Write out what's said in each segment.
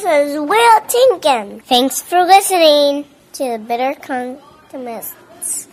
is Will Tinkin. Thanks for listening to the Bitter Comics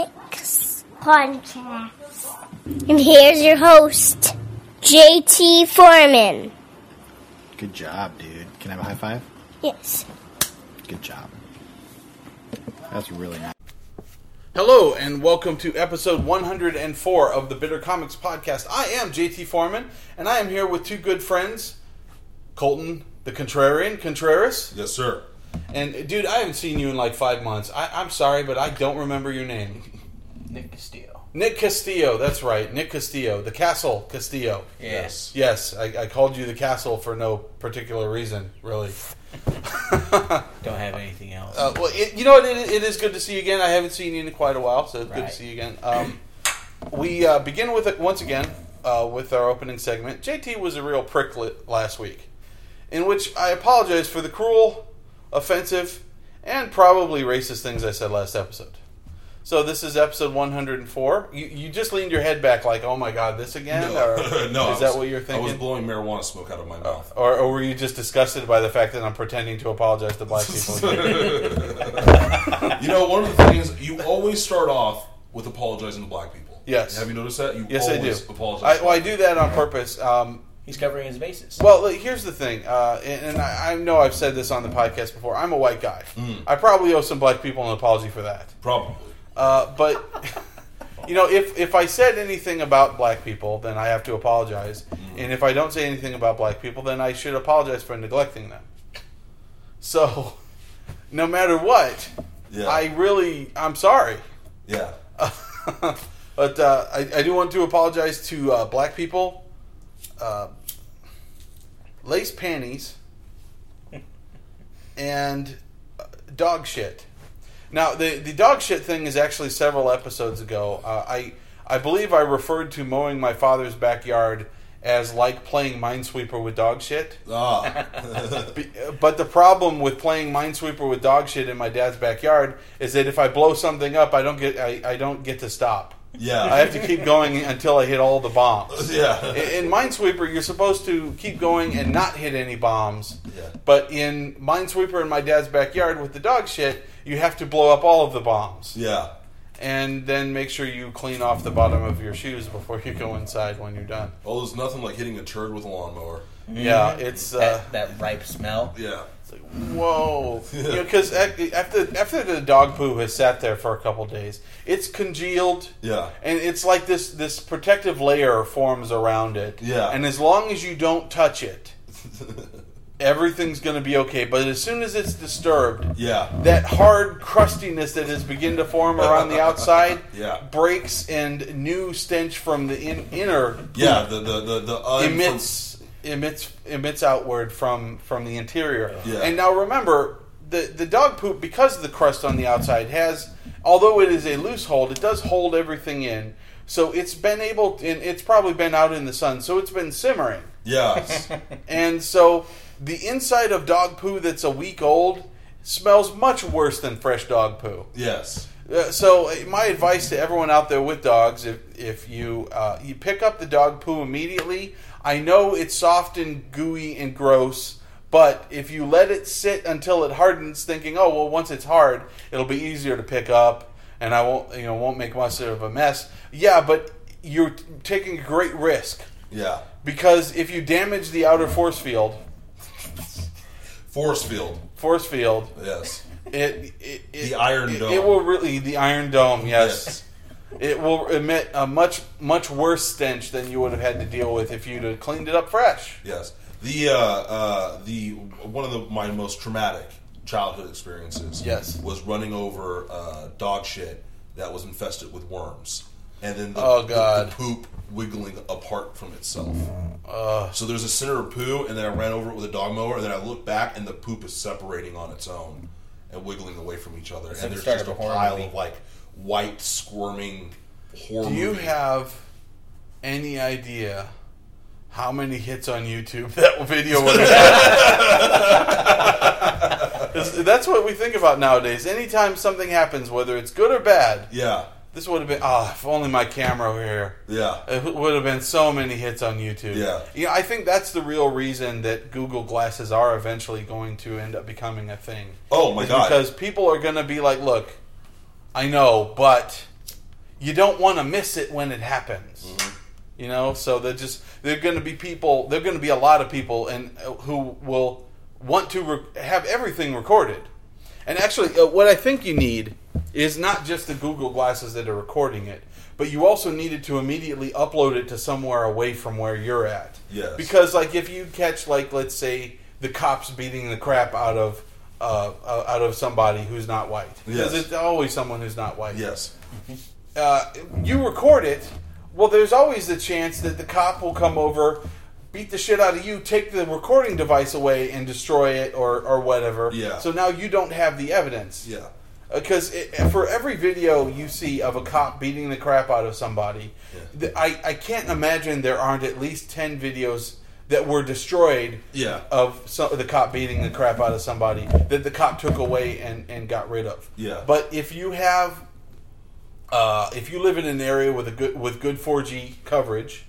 Podcast. And here's your host, JT Foreman. Good job, dude. Can I have a high five? Yes. Good job. That's really nice. Hello, and welcome to episode 104 of the Bitter Comics Podcast. I am JT Foreman, and I am here with two good friends, Colton, the Contrarian, Contreras. Yes, sir. And, dude, I haven't seen you in like 5 months. I'm sorry, but I don't remember your name. Nick Castillo. Nick Castillo, that's right. Nick Castillo. The Castle Castillo. Yes. Yes, I called you the Castle for no particular reason, really. Don't have anything else. Well, you know what? It is good to see you again. I haven't seen you in quite a while, so it's good to see you again. We begin with it once again with our opening segment. JT was a real pricklet last week, in which I apologize for the cruel, offensive, and probably racist things I said last episode. So this is episode 104. You just leaned your head back like, oh my God, this again? No, or no. Is that what you're thinking? I was blowing marijuana smoke out of my mouth. Or were you just disgusted by the fact that I'm pretending to apologize to black people? You know, one of the things, you always start off with apologizing to black people. Yes. Have you noticed that? Yes, I do. Apologize. I do that on purpose. He's covering his bases. Well, here's the thing, and I know I've said this on the podcast before. I'm a white guy. I probably owe some black people an apology for that. Probably. But, you know, if I said anything about black people, then I have to apologize. And if I don't say anything about black people, then I should apologize for neglecting them. So, no matter what, I'm sorry. Yeah. But I do want to apologize to black people. Lace panties and dog shit. Now, the dog shit thing is actually several episodes ago. I believe I referred to mowing my father's backyard as like playing Minesweeper with dog shit. Ah. But the problem with playing Minesweeper with dog shit in my dad's backyard is that if I blow something up, I don't get to stop. Yeah. I have to keep going until I hit all the bombs. Yeah. In Minesweeper, you're supposed to keep going and not hit any bombs. Yeah. But in Minesweeper in my dad's backyard with the dog shit, you have to blow up all of the bombs. Yeah. And then make sure you clean off the bottom of your shoes before you go inside when you're done. Oh, there's nothing like hitting a turd with a lawnmower. Yeah, it's... that ripe smell. Yeah. It's like, whoa. Because after the dog poo has sat there for a couple days, it's congealed. Yeah. And it's like this protective layer forms around it. Yeah. And as long as you don't touch it, everything's going to be okay. But as soon as it's disturbed, that hard crustiness that has begun to form around the outside breaks, and new stench from the inner emits outward from the interior. Yeah. And now remember, the dog poop, because of the crust on the outside, although it is a loose hold, it does hold everything in. So it's it's probably been out in the sun, so it's been simmering. Yes. And so the inside of dog poo that's a week old smells much worse than fresh dog poo. Yes. So my advice to everyone out there with dogs, if you pick up the dog poo immediately, I know it's soft and gooey and gross, but if you let it sit until it hardens, thinking, oh well, once it's hard, it'll be easier to pick up, and I won't make much of a mess. Yeah, but you're taking a great risk. Yeah. Because if you damage the outer force field, yes. The Iron Dome. It will really the Iron Dome. Yes. It will emit a much worse stench than you would have had to deal with if you'd have cleaned it up fresh. Yes. One of my most traumatic childhood experiences was running over dog shit that was infested with worms. And then the poop wiggling apart from itself. So there's a center of poo, and then I ran over it with a dog mower, and then I looked back, and the poop is separating on its own and wiggling away from each other. And there's just a pile of like white squirming horror. Do you have any idea how many hits on YouTube that video would have had? That's what we think about nowadays. Anytime something happens, whether it's good or bad, This would have been, if only my camera were here. Yeah. It would have been so many hits on YouTube. Yeah. I think that's the real reason that Google Glasses are eventually going to end up becoming a thing. Oh, my God. Because people are going to be like, look, I know, but you don't want to miss it when it happens. Mm-hmm. So they're going to be people, there are going to be a lot of people who will want to have everything recorded. And actually, what I think you need is not just the Google Glasses that are recording it, but you also needed to immediately upload it to somewhere away from where you're at. Yes. Because, if you catch, let's say, the cops beating the crap out of somebody who's not white. Because it's always someone who's not white. Yes. You record it, well, there's always the chance that the cop will come over, beat the shit out of you, take the recording device away and destroy it or whatever. Yeah. So now you don't have the evidence. Yeah. Because for every video you see of a cop beating the crap out of somebody, I can't imagine there aren't at least 10 videos that were destroyed of the cop beating the crap out of somebody that the cop took away and got rid of. Yeah. But if you have, if you live in an area with good 4G coverage,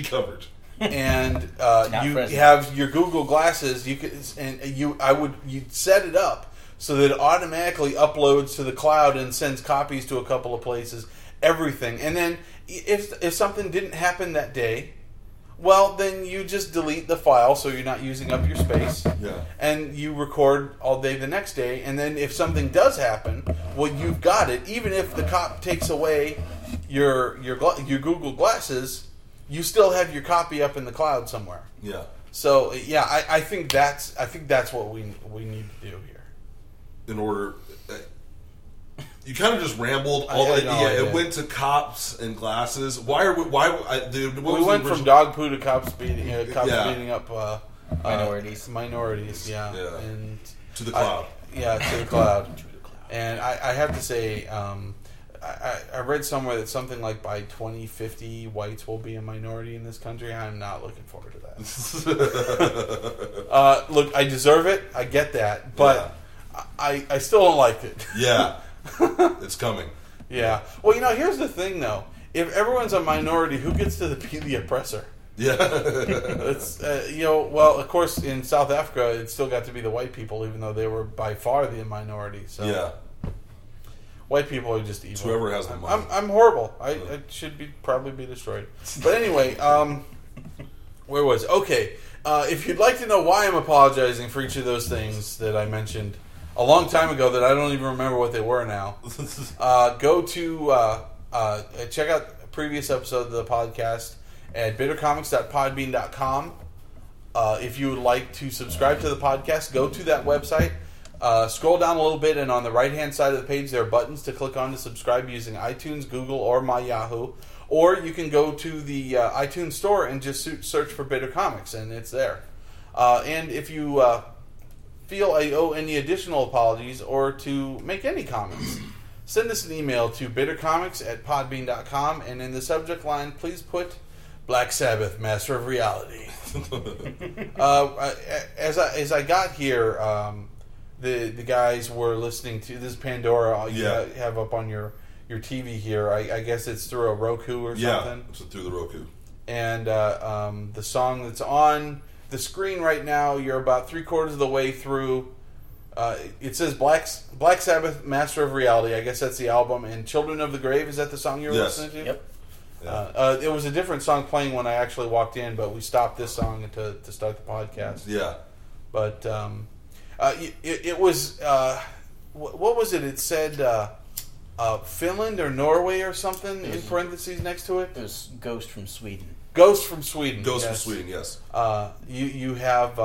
and you have your Google Glasses, you'd set it up so that it automatically uploads to the cloud and sends copies to a couple of places, everything. And then if something didn't happen that day, well, then you just delete the file so you're not using up your space. Yeah. And you record all day the next day. And then if something does happen, well, you've got it. Even if the cop takes away your Google Glasses, you still have your copy up in the cloud somewhere. Yeah. So I think that's what we need to do here. In order, you kind of just rambled. It went to cops and glasses. We went from dog poo to cops beating up minorities. Yeah. And to the cloud. To the cloud. And I have to say, I read somewhere that something like by 2050, whites will be a minority in this country. I'm not looking forward to that. Look, I deserve it. I get that, but I still don't like it. Yeah, it's coming. Yeah. Well, here's the thing, though. If everyone's a minority, who gets to be the oppressor? Yeah. It's well, of course, in South Africa, it still got to be the white people, even though they were by far the minority. So white people are just evil. Whoever has the money. I'm horrible. I should probably be destroyed. But anyway, where was it? Okay. If you'd like to know why I'm apologizing for each of those things that I mentioned a long time ago that I don't even remember what they were now, go to check out a previous episode of the podcast at bittercomics.podbean.com. If you would like to subscribe to the podcast, go to that website. Scroll down a little bit, and on the right-hand side of the page, there are buttons to click on to subscribe using iTunes, Google, or my Yahoo. Or you can go to the iTunes store and just search for Bitter Comics, and it's there. And if you feel I owe any additional apologies or to make any comments, send us an email to bittercomics@podbean.com, and in the subject line, please put Black Sabbath, Master of Reality. As I got here, the guys were listening to this Pandora. You have up on your TV here. I guess it's through a Roku or something. Yeah, it's through the Roku. And the song that's on the screen right now, you're about 3/4 of the way through. It says Black Sabbath, Master of Reality. I guess that's the album. And Children of the Grave, is that the song you were listening to? Yep. Yeah. It was a different song playing when I actually walked in, but we stopped this song to start the podcast. Yeah. But it was what was it? It said Finland or Norway or something in parentheses next to it. It was Ghost from Sweden. Ghost from Sweden. Ghost from Sweden. Yes. You have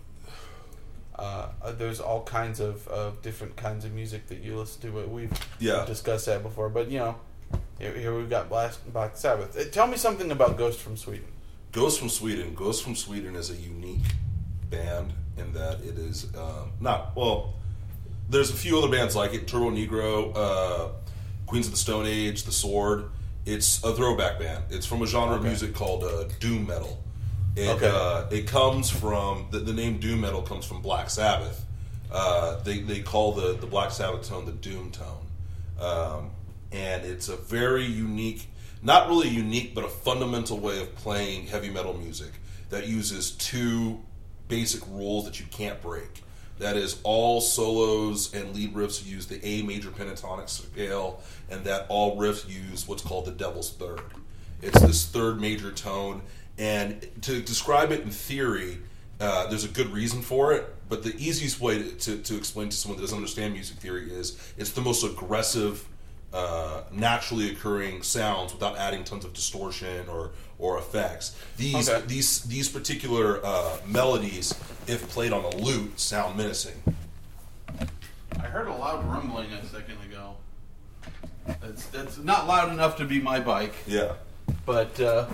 there's all kinds of different kinds of music that you listen to, but we've discussed that before. But here we've got Black Sabbath. Tell me something about Ghost from Sweden. Ghost from Sweden. Ghost from Sweden is a unique band in that it is there's a few other bands like it. Turbo Negro, Queens of the Stone Age, The Sword. It's a throwback band. It's from a genre of music called doom metal. It comes from the name doom metal comes from Black Sabbath. They call the Black Sabbath tone the doom tone. and it's a very unique, not really unique, but a fundamental way of playing heavy metal music that uses two basic rules that you can't break. That is, all solos and lead riffs use the A major pentatonic scale, and that all riffs use what's called the Devil's Third. It's this third major tone, and to describe it in theory, there's a good reason for it, but the easiest way to explain to someone that doesn't understand music theory is it's the most aggressive, naturally occurring sounds without adding tons of distortion or effects. These particular melodies, if played on a lute, sound menacing. I heard a loud rumbling a second ago. That's not loud enough to be my bike. Yeah, but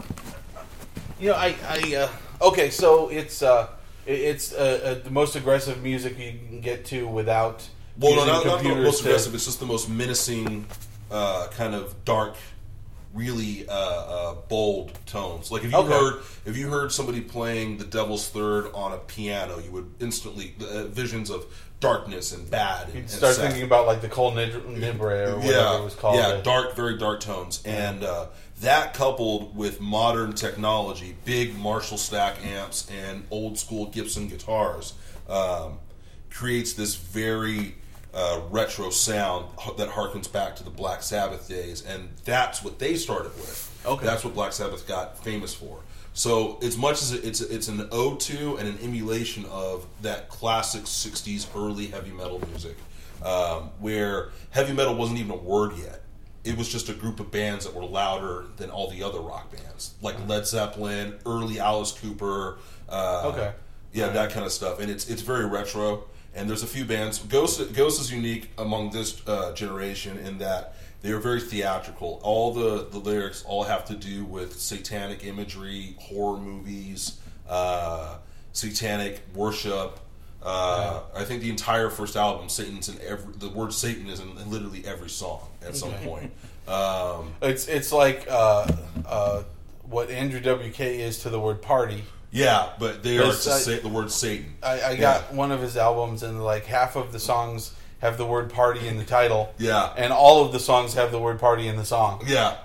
okay. So it's the most aggressive music you can get to without. Well, not the most aggressive. It's just the most menacing, kind of dark, really bold tones. Like if you heard somebody playing the Devil's Third on a piano, you would instantly visions of darkness and bad. You'd start thinking about like the Kol Nidre or whatever it was called. Yeah, dark, very dark tones, and that coupled with modern technology, big Marshall stack amps and old school Gibson guitars, creates this very retro sound that harkens back to the Black Sabbath days, and that's what they started with. Okay, that's what Black Sabbath got famous for. So as much as it's an ode to and an emulation of that classic '60s early heavy metal music, where heavy metal wasn't even a word yet. It was just a group of bands that were louder than all the other rock bands, like Led Zeppelin, early Alice Cooper, that kind of stuff. And it's very retro. And there's a few bands. Ghost is unique among this generation in that they are very theatrical. All the lyrics all have to do with satanic imagery, horror movies, satanic worship. I think the entire first album, the word Satan is in literally every song at some point. It's like what Andrew WK is to the word party. Yeah, but they are to say the word Satan. I got one of his albums, and like half of the songs have the word party in the title. Yeah, and all of the songs have the word party in the song. Yeah.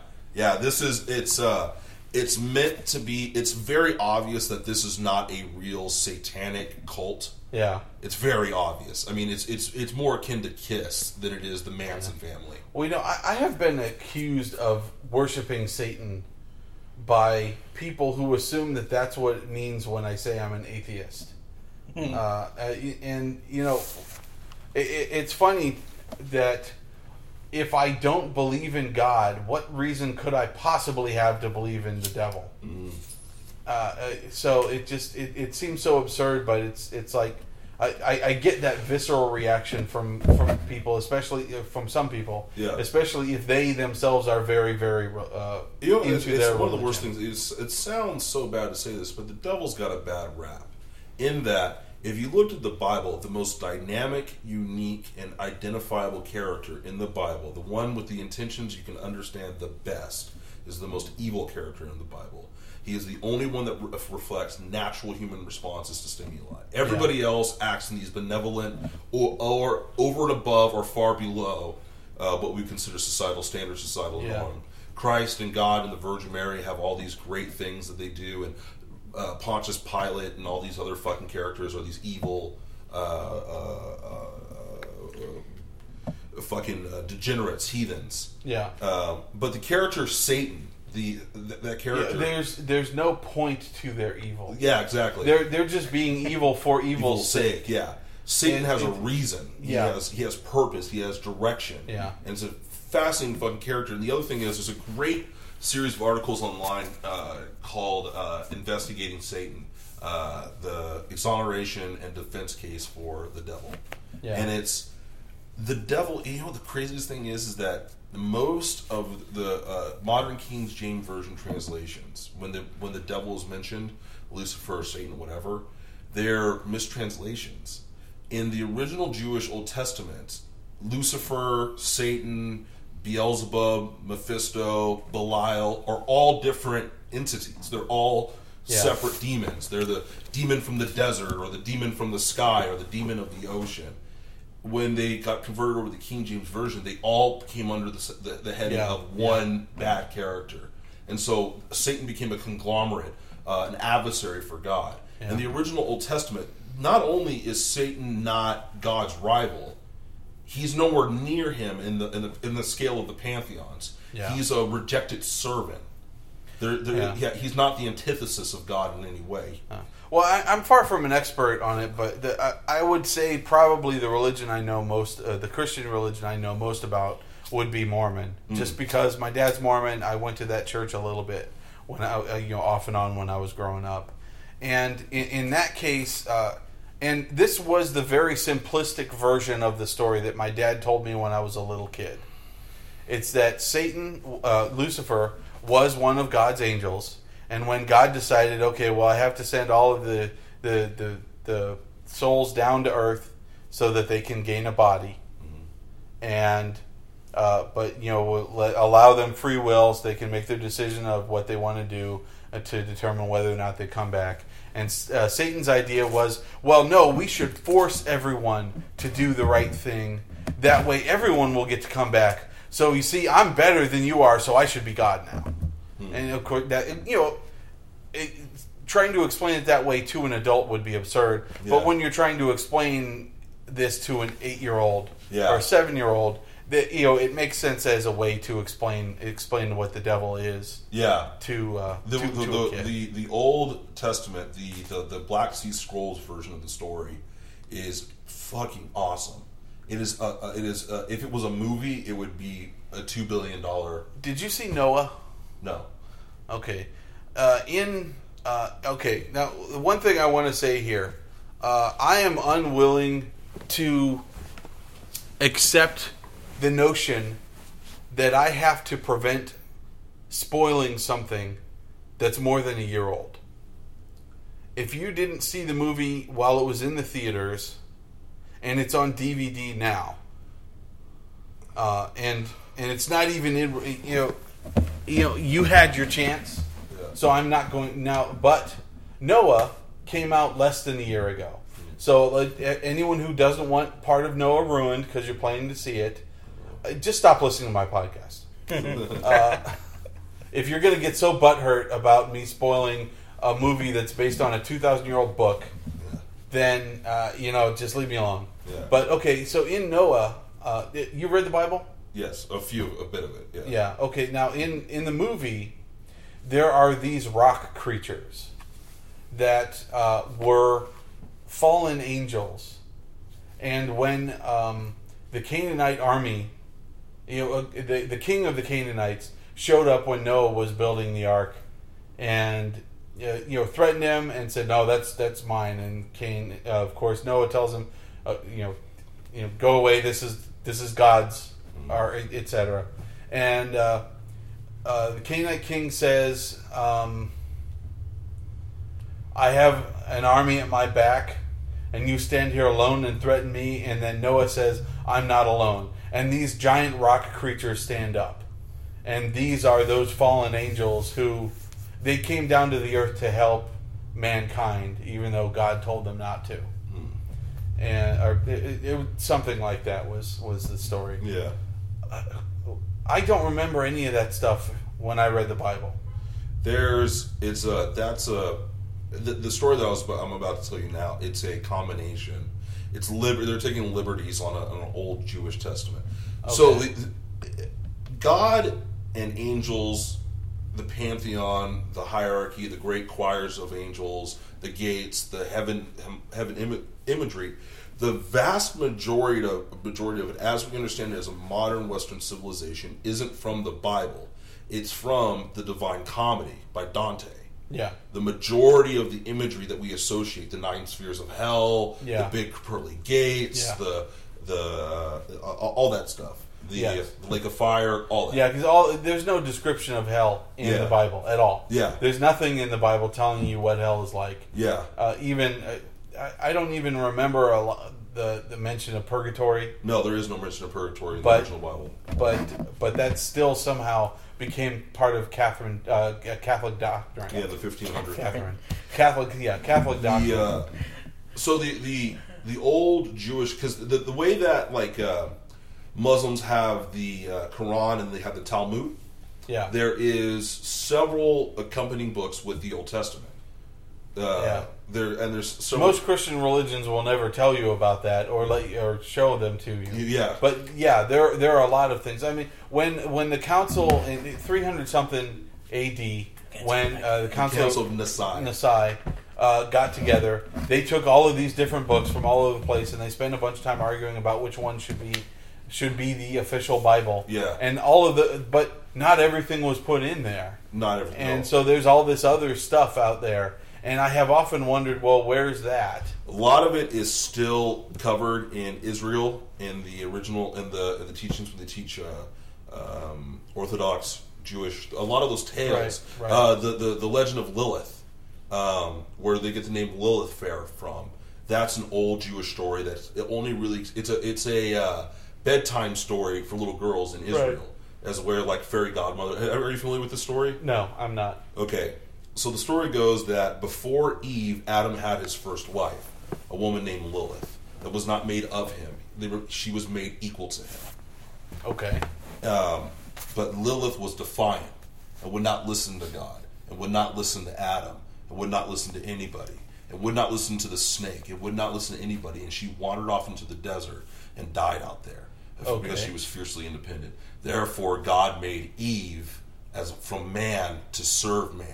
It's meant to be. It's very obvious that this is not a real satanic cult. Yeah, it's very obvious. I mean, it's more akin to Kiss than it is the Manson family. Well, I have been accused of worshiping Satan by people who assume that that's what it means when I say I'm an atheist. And it's funny that if I don't believe in God, what reason could I possibly have to believe in the devil? So it seems so absurd, but it's like I get that visceral reaction from people, especially from some people, especially if they themselves are very, very into it's their one religion. of the worst things. It sounds so bad to say this, but the devil's got a bad rap. In that, if you looked at the Bible, the most dynamic, unique, and identifiable character in the Bible, the one with the intentions you can understand the best, is the most evil character in the Bible. He is the only one that reflects natural human responses to stimuli. Everybody else acts in these benevolent or over and above or far below what we consider societal standards, societal norm. Christ and God and the Virgin Mary have all these great things that they do, and Pontius Pilate and all these other fucking characters are these evil fucking degenerates, heathens. Yeah. But the character Satan, that character, there's no point to their evil. Yeah, exactly. They're just being evil for evil's sake. Yeah. Satan has a reason. He has purpose. He has direction. Yeah. And it's a fascinating fucking character. And the other thing is, there's a great series of articles online called "Investigating Satan," the exoneration and defense case for the devil. Yeah. And it's the devil. You know what the craziest thing is that most of the modern King James Version translations, when the devil is mentioned, Lucifer, Satan, whatever, they're mistranslations. In the original Jewish Old Testament, Lucifer, Satan, Beelzebub, Mephisto, Belial are all different entities. They're all separate demons. They're the demon from the desert, or the demon from the sky, or the demon of the ocean. when they got converted over to the King James Version, they all came under the heading of one bad character. And so Satan became a conglomerate, an adversary for God. Yeah. In the original Old Testament, not only is Satan not God's rival, he's nowhere near him in the scale of the pantheons. Yeah. He's a rejected servant. He's not the antithesis of God in any way. Well, I'm far from an expert on it, but I would say probably the religion I know most, the Christian religion I know most about, would be Mormon. Just because my dad's Mormon, I went to that church a little bit when off and on when I was growing up, and in that case, and this was the very simplistic version of the story that my dad told me when I was a little kid. It's that Satan, Lucifer, was one of God's angels. And when God decided, okay, well, I have to send all of the souls down to earth so that they can gain a body, and but we'll allow them free will so they can make their decision of what they want to do to determine whether or not they come back. And Satan's idea was, well, no, we should force everyone to do the right thing. That way, everyone will get to come back. So you see, I'm better than you are, so I should be God now. And of course, that trying to explain it that way to an adult would be absurd. Yeah. But when you're trying to explain this to an 8-year-old or a 7-year-old, that it makes sense as a way to explain what the devil is. Yeah. To a kid. The Old Testament, the Black Sea Scrolls version of the story is fucking awesome. It is. If it was a movie, it would be a $2 billion. Did you see Noah? No. Okay. Okay. Now, one thing I want to say here, I am unwilling to accept the notion that I have to prevent spoiling something that's more than a year old. If you didn't see the movie while it was in the theaters, and it's on DVD now, and it's not even in, you had your chance, so I'm not going now. But Noah came out less than a year ago, so anyone who doesn't want part of Noah ruined because you're planning to see it, just stop listening to my podcast. If you're going to get so butthurt about me spoiling a movie that's based on a 2,000-year-old book, then just leave me alone. Yeah. But okay, so in Noah, you read the Bible? Yes, a bit of it. Yeah. Yeah. Okay. Now in the movie, there are these rock creatures that were fallen angels, and when the Canaanite army, the king of the Canaanites showed up when Noah was building the ark, and threatened him and said, "No, that's mine." And Cain, of course, Noah tells him, "Go away. This is God's," or etc. And the Canaanite king says, "I have an army at my back, and you stand here alone and threaten me." And then Noah says, "I'm not alone." And these giant rock creatures stand up, and these are those fallen angels who. They came down to the earth to help mankind, even though God told them not to. And something like that was the story. Yeah. I don't remember any of that stuff when I read the Bible. The story that I'm about to tell you now. It's a combination. They're taking liberties on an old Jewish testament. Okay. So God and angels. The pantheon, the hierarchy, the great choirs of angels, the gates, the heaven imagery, the vast majority of it, as we understand it as a modern Western civilization, isn't from the Bible. It's from the Divine Comedy by Dante. Yeah. The majority of the imagery that we associate, the 9 spheres of hell, the big pearly gates, all that stuff. The lake of fire, all that. Yeah, because there's no description of hell in the Bible at all. Yeah. There's nothing in the Bible telling you what hell is like. Yeah. I don't even remember the mention of purgatory. No, there is no mention of purgatory in the original Bible. But that still somehow became part of Catholic doctrine. Yeah, the 1500s. Catholic doctrine. So the The old Jewish, because the way that like Muslims have the Quran and they have the Talmud, there is several accompanying books with the Old Testament. There's so most Christian religions will never tell you about that or show them to you. Yeah, but there are a lot of things. I mean, when the council in 300 something A.D. when the council of Nicaea got together, they took all of these different books from all over the place and they spent a bunch of time arguing about which one should be the official Bible. Yeah, and but not everything was put in there. Not everything. And so there's all this other stuff out there. And I have often wondered, well, where's that? A lot of it is still covered in Israel in the original in the teachings when they teach Orthodox Jewish. A lot of those tales, right. The legend of Lilith, where they get the name Lilith Fair from. That's an old Jewish story that only really it's a bedtime story for little girls in Israel, as where like fairy godmother. Are you familiar with the story? No, I'm not. Okay. So the story goes that before Eve, Adam had his first wife, a woman named Lilith, that was not made of him. She was made equal to him. Okay. But Lilith was defiant and would not listen to God, and would not listen to Adam, and would not listen to anybody, and would not listen to the snake, and would not listen to anybody, and she wandered off into the desert and died out there because she was fiercely independent. Therefore, God made Eve from man to serve man.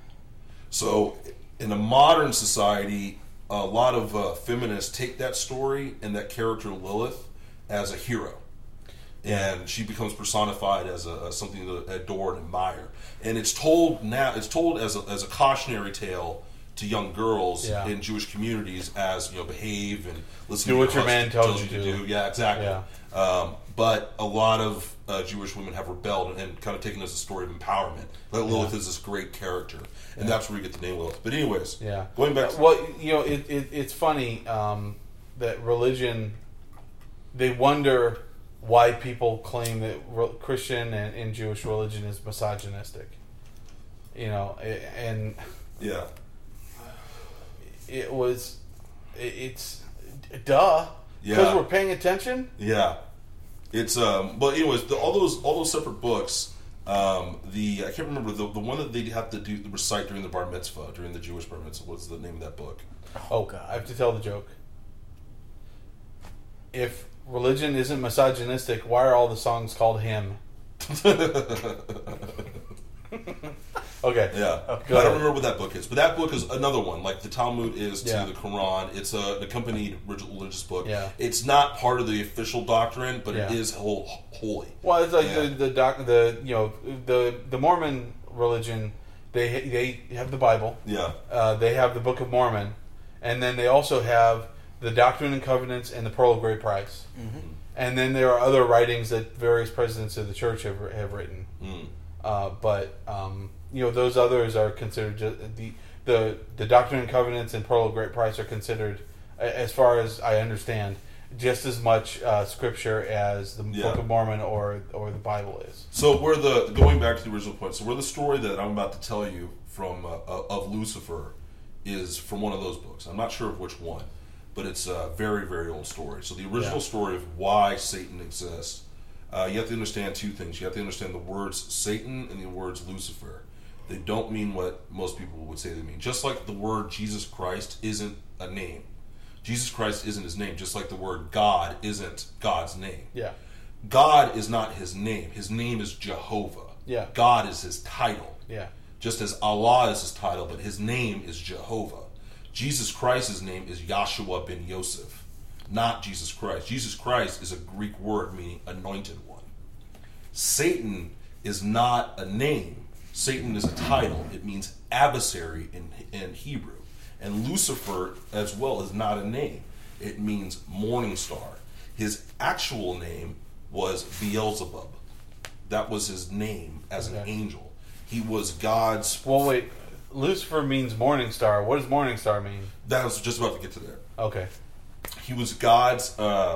So, in a modern society, a lot of feminists take that story and that character Lilith as a hero, and she becomes personified as something to adore and admire. And it's told now. It's told as a cautionary tale to young girls in Jewish communities, as behave and listen do to what your man tells you to do. Yeah, exactly. Yeah. But a lot of Jewish women have rebelled and kind of taken it as a story of empowerment. Like Lilith is this great character, and that's where we get the name Lilith. But anyways, going back to... it's funny that religion, they wonder why people claim that Christian and Jewish religion is misogynistic. And... Yeah. It's duh. Because we're paying attention? Yeah. It's but anyways, all those separate books, I can't remember the one that they have to recite during the bar mitzvah, during the Jewish bar mitzvah. What's the name of that book? Oh God, I have to tell the joke. If religion isn't misogynistic, why are all the songs called hymn? Okay. Yeah. I don't remember what that book is, but that book is another one. Like the Talmud is to the Quran. It's an accompanied religious book. Yeah. It's not part of the official doctrine, but it is holy. Well, it's like the Mormon religion. They have the Bible. Yeah. They have the Book of Mormon, and then they also have the Doctrine and Covenants and the Pearl of Great Price. Mm-hmm. And then there are other writings that various presidents of the church have written. Mm. But those others are considered the Doctrine and Covenants and Pearl of Great Price are considered, as far as I understand, just as much scripture as the Book of Mormon or the Bible is. So going back to the original point, so where the story that I'm about to tell you from of Lucifer is from one of those books. I'm not sure of which one, but it's a very, very old story. So the original story of why Satan exists. You have to understand two things. You have to understand the words Satan and the words Lucifer. They don't mean what most people would say they mean. Just like the word Jesus Christ isn't a name. Jesus Christ isn't his name, just like the word God isn't God's name. Yeah. God is not his name. His name is Jehovah. Yeah. God is his title. Yeah. Just as Allah is his title, but his name is Jehovah. Jesus Christ's name is Yahshua ben Yosef, not Jesus Christ. Jesus Christ is a Greek word meaning anointed one. Satan is not a name. Satan is a title. It means adversary in Hebrew. And Lucifer as well is not a name. It means morning star. His actual name was Beelzebub. That was his name as an angel. He was God's... Well, wait. Lucifer means morning star. What does morning star mean? That was just about to get to there. Okay. He was God's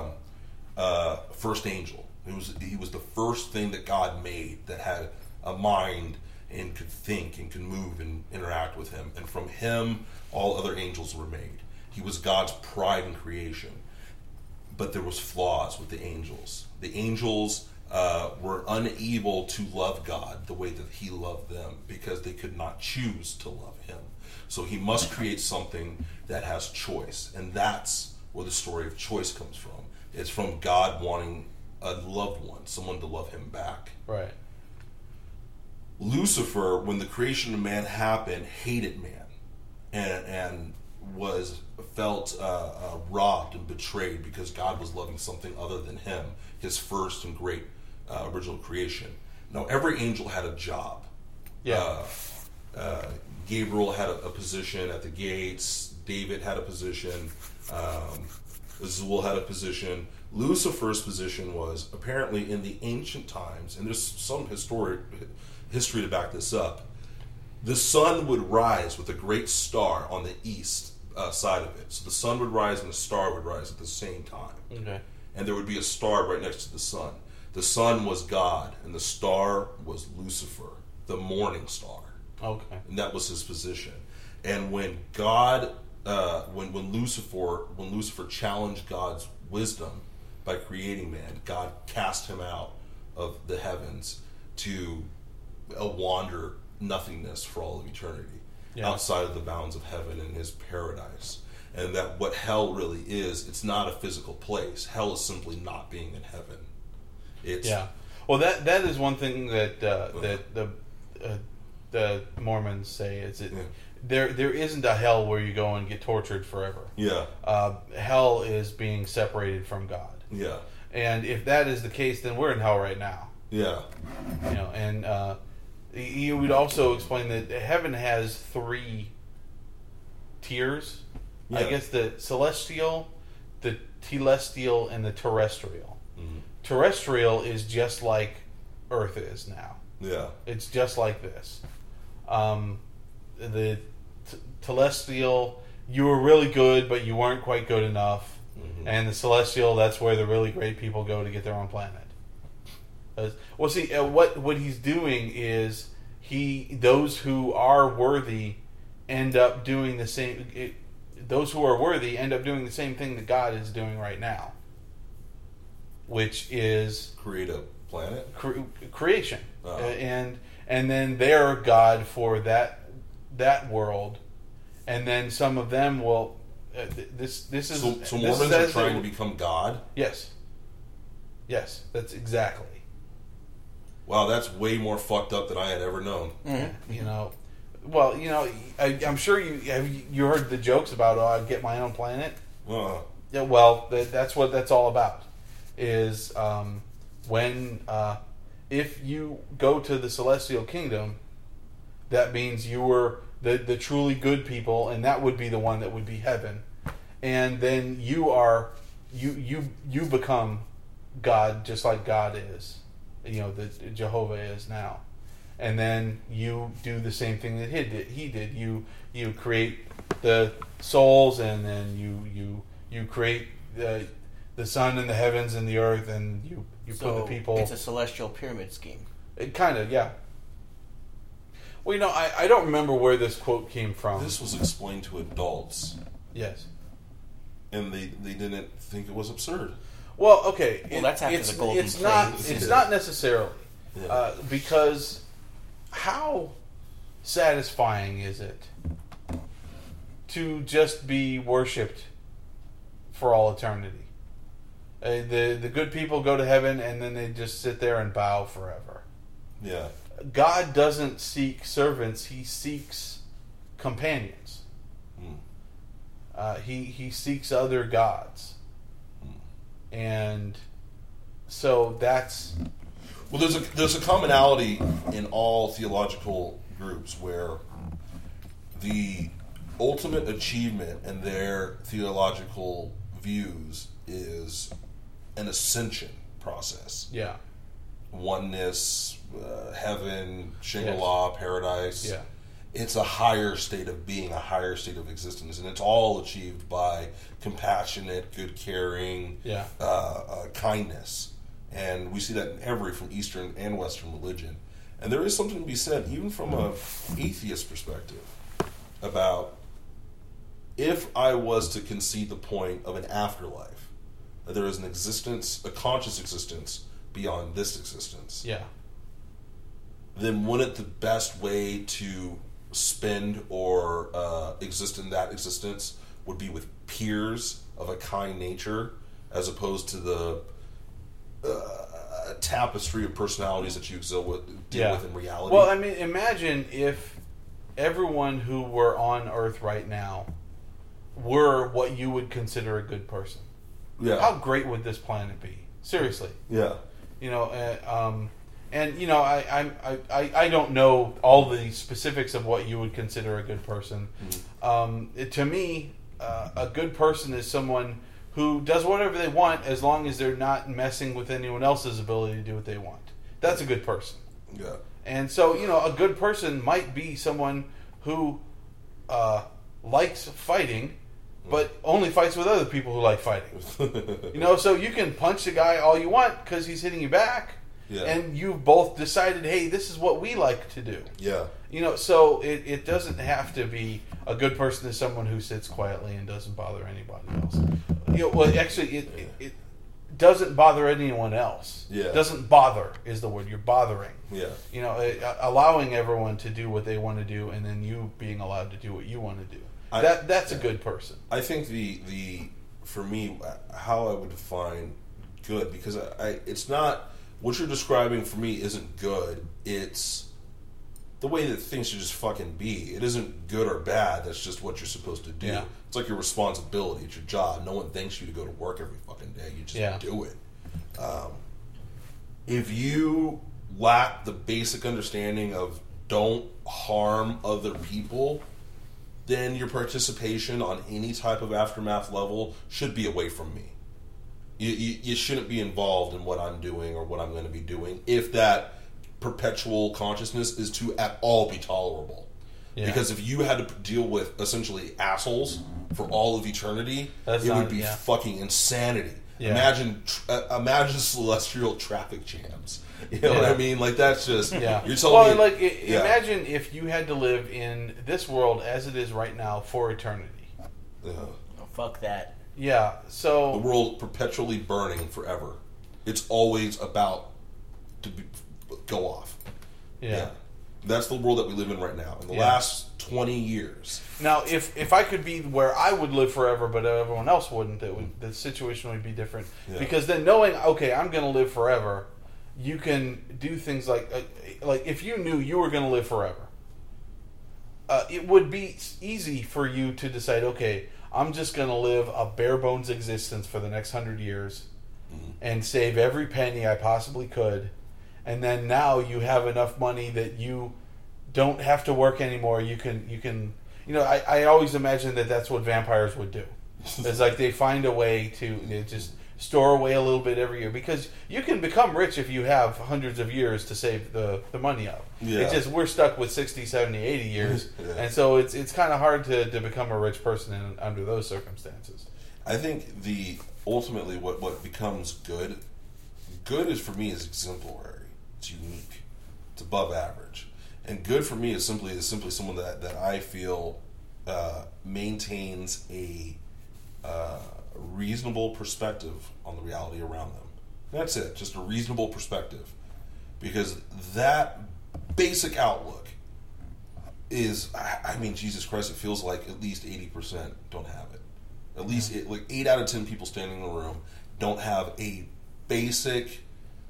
first angel. He was the first thing that God made that had a mind and could think and could move and interact with him. And from him, all other angels were made. He was God's pride in creation. But there was flaws with the angels. The angels were unable to love God the way that he loved them because they could not choose to love him. So he must create something that has choice. And that's where the story of choice comes from. It's from God wanting a loved one, someone to love him back. Right. Lucifer, when the creation of man happened, hated man and felt robbed and betrayed because God was loving something other than him, his first and great original creation. Now, every angel had a job. Yeah. Gabriel had a position at the gates. David had a position. Azul had a position. Lucifer's position was apparently in the ancient times, and there's some history to back this up. The sun would rise with a great star on the east side of it. So the sun would rise and the star would rise at the same time. Okay. And there would be a star right next to the sun. The sun was God, and the star was Lucifer, the morning star. Okay. And that was his position. And when God, when Lucifer challenged God's wisdom by creating man, God cast him out of the heavens to wander nothingness for all of eternity, outside of the bounds of heaven and his paradise. And that what hell really is, it's not a physical place. Hell is simply not being in heaven. It's Well, that is one thing that the Mormons say is that there isn't a hell where you go and get tortured forever. Yeah. Hell is being separated from God. Yeah. And if that is the case, then we're in hell right now. Yeah. You know, and you would also explain that heaven has 3 tiers. Yeah. I guess the celestial, the telestial, and the terrestrial. Mm-hmm. Terrestrial is just like Earth is now. Yeah. It's just like this. The telestial, you were really good, but you weren't quite good enough. Mm-hmm. And the celestial, that's where the really great people go to get their own planet. Well, see, what he's doing is those who are worthy end up doing the same. Those who are worthy end up doing the same thing that God is doing right now, which is create a planet, creation, and then they're God for that world, and then some of them will. This is so Mormons are trying to become God. Yes, that's exactly. Wow, that's way more fucked up than I had ever known. Mm-hmm. You know, well, you know, I'm sure you heard the jokes about I'd get my own planet. Yeah, well, that's what that's all about. Is when if you go to the celestial kingdom, that means you were the truly good people, and that would be the one that would be heaven, and then you become God, just like God is. You know, that Jehovah is now, and then you do the same thing that he did. You create the souls, and then you create the sun and the heavens and the earth, and you put the people. It's a celestial pyramid scheme. It kind of, yeah. Well, you know, I don't remember where this quote came from. This was explained to adults. Yes. And they didn't think it was absurd. Well, okay. Well, that's after the golden It's not necessarily. Yeah. Because how satisfying is it to just be worshipped for all eternity? The good people go to heaven, and then they just sit there and bow forever. Yeah. God doesn't seek servants; He seeks companions. He seeks other gods. And so that's there's a commonality in all theological groups where the ultimate achievement in their theological views is an ascension process. Yeah. Oneness, heaven, Shangri-La, paradise. Yeah. It's a higher state of being, a higher state of existence, and it's all achieved by compassionate, good, caring, kindness. And we see that in from Eastern and Western religion. And there is something to be said, even from an atheist perspective, about if I was to concede the point of an afterlife, that there is an existence, a conscious existence beyond this existence, then wouldn't the best way to spend or exist in that existence would be with peers of a kind nature, as opposed to the tapestry of personalities that you deal with in reality? Well, I mean, imagine if everyone who were on Earth right now were what you would consider a good person. Yeah. How great would this planet be? Seriously. Yeah. You know, and you know, I don't know all the specifics of what you would consider a good person. To me, a good person is someone who does whatever they want as long as they're not messing with anyone else's ability to do what they want. That's a good person. Yeah. And so, you know, a good person might be someone who likes fighting, but only fights with other people who like fighting. You know, so you can punch the guy all you want because he's hitting you back, and you've both decided, hey, this is what we like to do. Yeah. You know, so it doesn't have to be a good person is someone who sits quietly and doesn't bother anybody else. You know, well, actually, it doesn't bother anyone else. Yeah. Doesn't bother is the word. You're bothering. Yeah. You know, allowing everyone to do what they want to do, and then you being allowed to do what you want to do. That's a good person. I think the for me, how I would define good, because it's not what you're describing for me isn't good. It's the way that things should just fucking be. It isn't good or bad. That's just what you're supposed to do. Yeah. It's like your responsibility. It's your job. No one thanks you to go to work every fucking day. You just do it. If you lack the basic understanding of don't harm other people, then your participation on any type of aftermath level should be away from me. You shouldn't be involved in what I'm doing or what I'm going to be doing if that perpetual consciousness is to at all be tolerable. Yeah. Because if you had to deal with essentially assholes for all of eternity, would be fucking insanity. Yeah. Imagine celestial traffic jams. You know what I mean? Like, that's just you're telling me. Imagine if you had to live in this world as it is right now for eternity. Oh, fuck that. Yeah. So the world perpetually burning forever. It's always about to go off. Yeah. That's the world that we live in right now. In the last 20 years. Now, if I could be where I would live forever, but everyone else wouldn't, the situation would be different. Yeah. Because then knowing, okay, I'm going to live forever, you can do things like if you knew you were going to live forever, it would be easy for you to decide, okay, I'm just going to live a bare bones existence for the next 100 years and save every penny I possibly could. And then now you have enough money that you don't have to work anymore. You can. You know, I always imagine that that's what vampires would do. It's like they find a way to just store away a little bit every year, because you can become rich if you have hundreds of years to save the money up. Yeah. It's just we're stuck with 60, 70, 80 years, and so it's kind of hard to become a rich person under those circumstances. I think ultimately what becomes good is for me is exemplary. It's unique. It's above average. And good for me is simply someone that I feel maintains a reasonable perspective on the reality around them. That's it. Just a reasonable perspective. Because that basic outlook is, I mean, Jesus Christ, it feels like at least 80% don't have it. At least 8 out of 10 people standing in the room don't have a basic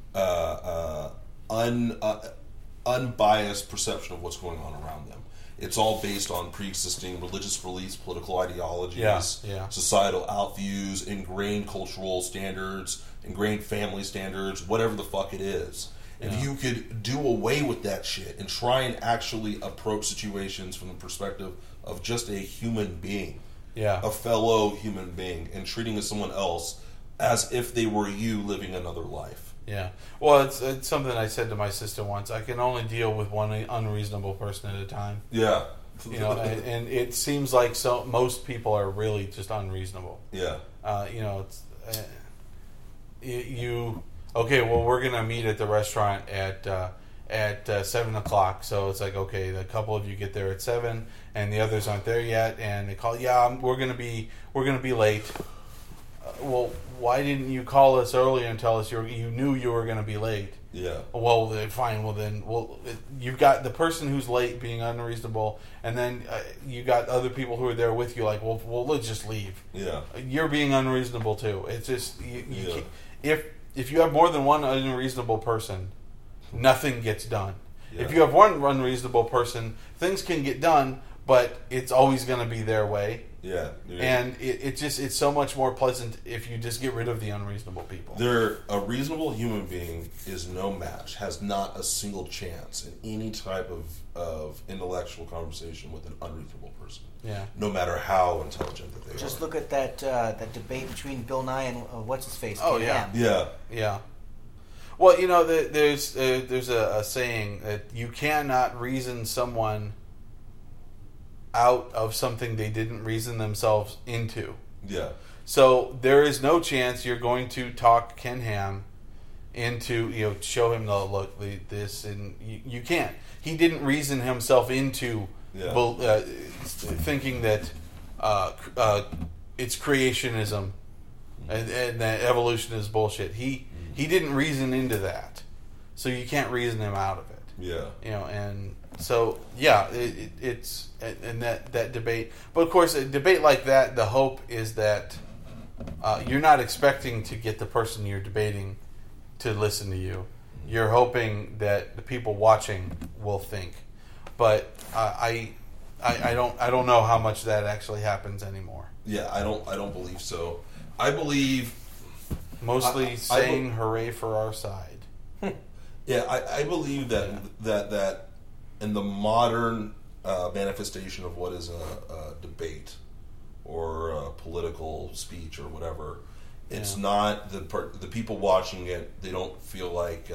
unbiased perception of what's going on around them. It's all based on pre-existing religious beliefs, political ideologies, societal outviews, ingrained cultural standards, ingrained family standards, whatever the fuck it is. If you could do away with that shit and try and actually approach situations from the perspective of just a human being, a fellow human being, and treating someone else as if they were you living another life. Yeah. Well, it's something I said to my sister once. I can only deal with one unreasonable person at a time. Yeah. You know, and it seems like most people are really just unreasonable. Yeah. You know, it's okay. Well, we're gonna meet at the restaurant at at 7 o'clock. So it's like, okay, a couple of you get there at 7, and the others aren't there yet, and they call, we're gonna be late. Well, why didn't you call us earlier and tell us you knew you were gonna be late? Yeah. Well, fine. You've got the person who's late being unreasonable, and then you got other people who are there with you. Like, well, let's just leave. Yeah. You're being unreasonable too. It's just if you have more than one unreasonable person, nothing gets done. Yeah. If you have one unreasonable person, things can get done, but it's always going to be their way. Yeah. And it's so much more pleasant if you just get rid of the unreasonable people. A reasonable human being is no match, has not a single chance in any type of intellectual conversation with an unreasonable person. Yeah. No matter how intelligent that they are. Just look at that debate between Bill Nye and what's his face. Oh, Ken yeah. Ham. Yeah. Yeah. Well, there's a saying that you cannot reason someone out of something they didn't reason themselves into. Yeah. So there is no chance you're going to talk Ken Ham into, show him this, and you can't. He didn't reason himself into thinking that it's creationism and that evolution is bullshit. He didn't reason into that, so you can't reason him out of it. Yeah. And so it's and that debate. But of course, a debate like that, the hope is that you're not expecting to get the person you're debating to listen to you. You're hoping that the people watching will think. But I don't know how much that actually happens anymore. Yeah, I don't believe so. I believe mostly saying hooray for our side. Yeah, I believe that in the modern manifestation of what is a debate or a political speech or whatever, it's not the people watching it. They don't feel like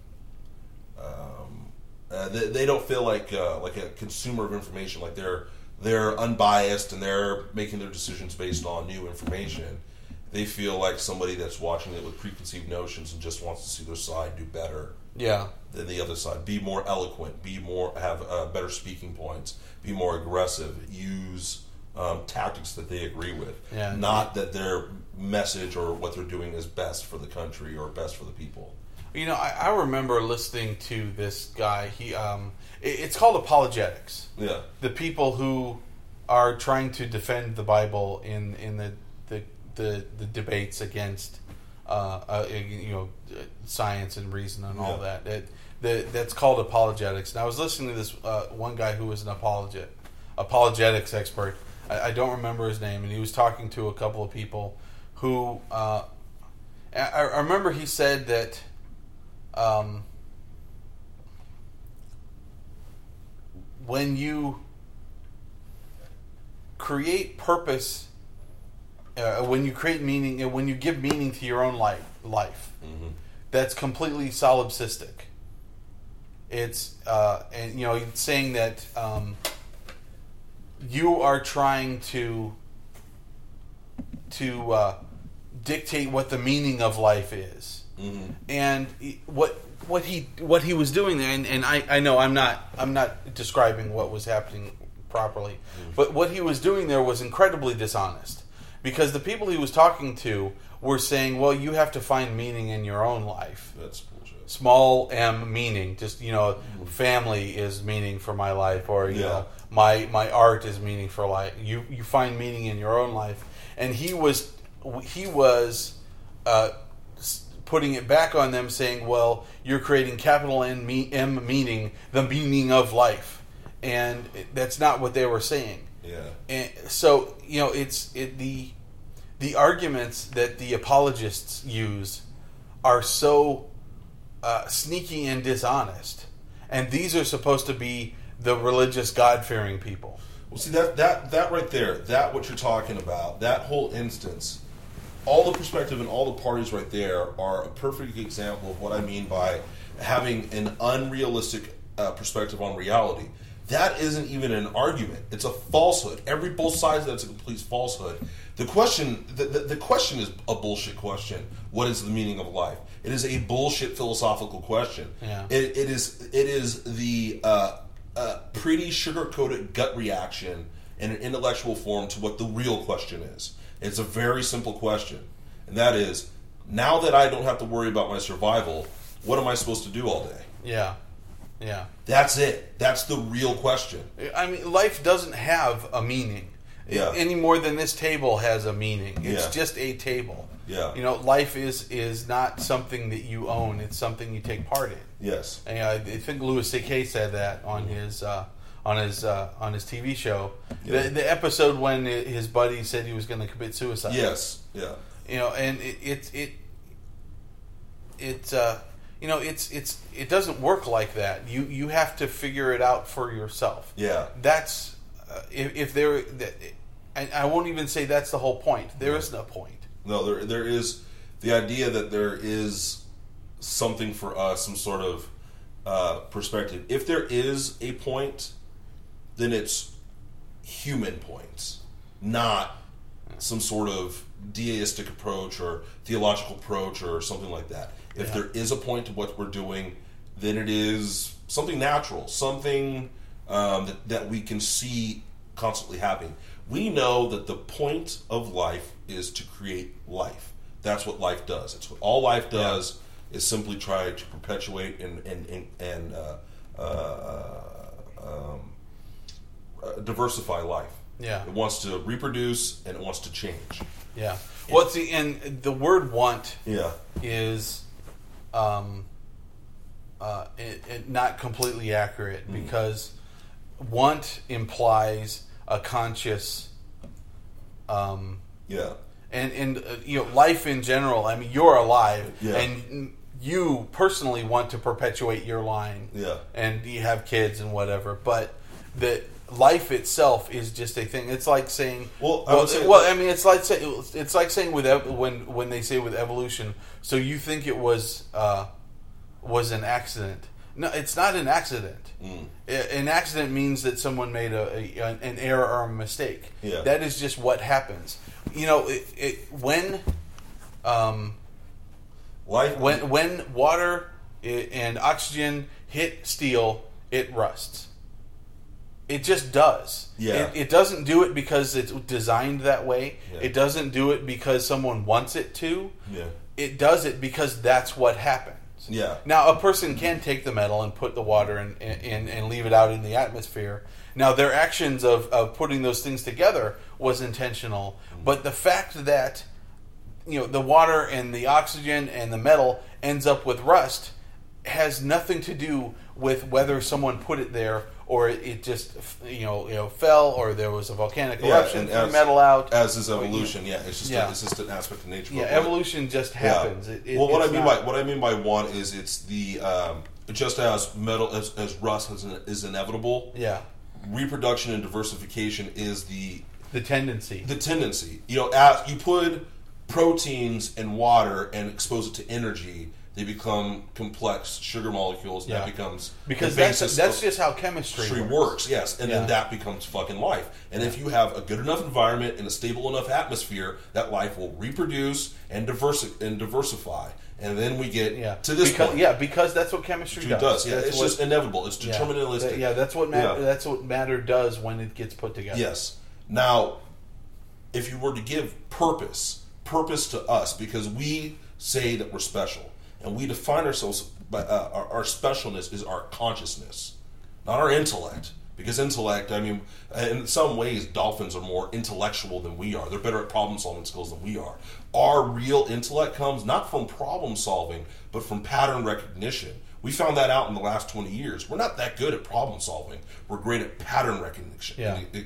they don't feel like a consumer of information. Like they're unbiased and they're making their decisions based on new information. They feel like somebody that's watching it with preconceived notions and just wants to see their side do better. Yeah. Than the other side. Be more eloquent. Have better speaking points. Be more aggressive. Use tactics that they agree with. Yeah. Not that their message or what they're doing is best for the country or best for the people. I remember listening to this guy. It's called apologetics. Yeah. The people who are trying to defend the Bible in the debates against science and reason and all that. That's called apologetics. And I was listening to this one guy who was an apologetics expert. I don't remember his name, and he was talking to a couple of people who I remember he said that when you create purpose, when you create meaning, and when you give meaning to your own life, mm-hmm. that's completely solipsistic. It's and he's saying that you are trying to dictate what the meaning of life is, mm-hmm. and what he was doing there, and I know I'm not describing what was happening properly, mm-hmm. but what he was doing there was incredibly dishonest. Because the people he was talking to were saying, well, you have to find meaning in your own life. That's bullshit. Small m meaning. Just, family is meaning for my life. Or, my art is meaning for life. You find meaning in your own life. And he was putting it back on them, saying, well, you're creating capital M meaning, the meaning of life. And that's not what they were saying. Yeah. And so, the arguments that the apologists use are so sneaky and dishonest, and these are supposed to be the religious, God-fearing people. Well, see that right there, that what you're talking about, that whole instance, all the perspective and all the parties right there are a perfect example of what I mean by having an unrealistic perspective on reality. That isn't even an argument. It's a falsehood. Both sides of that's a complete falsehood. The question is a bullshit question. What is the meaning of life? It is a bullshit philosophical question. Yeah. It is the pretty sugar-coated gut reaction in an intellectual form to what the real question is. It's a very simple question, and that is, now that I don't have to worry about my survival, what am I supposed to do all day? Yeah. Yeah. That's it. That's the real question. I mean, life doesn't have a meaning. Yeah. Any more than this table has a meaning. It's Yeah. just a table. Yeah. You know, life is not something that you own. It's something you take part in. Yes. And I think Louis C.K. said that on his TV show. Yeah. The episode when his buddy said he was going to commit suicide. Yes. Yeah. You know, and it doesn't work like that. You have to figure it out for yourself. Yeah. That's if there. I won't even say that's the whole point. There is no point. No, there is the idea that there is something for us, some sort of perspective. If there is a point, then it's human points, not some sort of deistic approach or theological approach or something like that. If there is a point to what we're doing, then it is something natural, something that we can see constantly happening. We know that the point of life is to create life. That's what life does. It's what all life does is simply try to perpetuate and diversify life. Yeah. It wants to reproduce and it wants to change. Yeah. Well, see, and the word "want" is not completely accurate because want implies a conscious. And you know, life in general. I mean, you're alive, and you personally want to perpetuate your line, and you have kids and whatever. But the life itself is just a thing. It's like saying, it's like saying with when they say with evolution. So you think it was an accident? No, it's not an accident. An accident means that someone made an error or a mistake. Yeah. That is just what happens. You know, when water and oxygen hit steel, it rusts. It just does. Yeah. It doesn't do it because it's designed that way. Yeah. It doesn't do it because someone wants it to. Yeah. It does it because that's what happens. Yeah. Now, a person can take the metal and put the water in and leave it out in the atmosphere. Now, their actions of putting those things together was intentional, but the fact that the water and the oxygen and the metal ends up with rust has nothing to do with whether someone put it there or it just fell or there was a volcanic eruption, threw metal out. As is evolution, it's just an aspect of nature. Yeah, evolution just happens. Yeah. What I mean by want is it's the just as metal as rust is inevitable. Yeah. Reproduction and diversification is the tendency. The tendency. As you put proteins in water and expose it to energy, they become complex sugar molecules, and that becomes because the basis that's just how chemistry works. Yes, and then that becomes fucking life. And if you have a good enough environment and a stable enough atmosphere, that life will reproduce and diversify. And then we get to this point. Yeah, because that's what chemistry does. Yeah, it's just inevitable. It's deterministic. That's what that's what matter does when it gets put together. Yes. Now, if you were to give purpose to us, because we say that we're special, and we define ourselves by our specialness is our consciousness, not our intellect. Because intellect, I mean, in some ways, dolphins are more intellectual than we are. They're better at problem-solving skills than we are. Our real intellect comes not from problem-solving, but from pattern recognition. We found that out in the last 20 years. We're not that good at problem-solving. We're great at pattern recognition.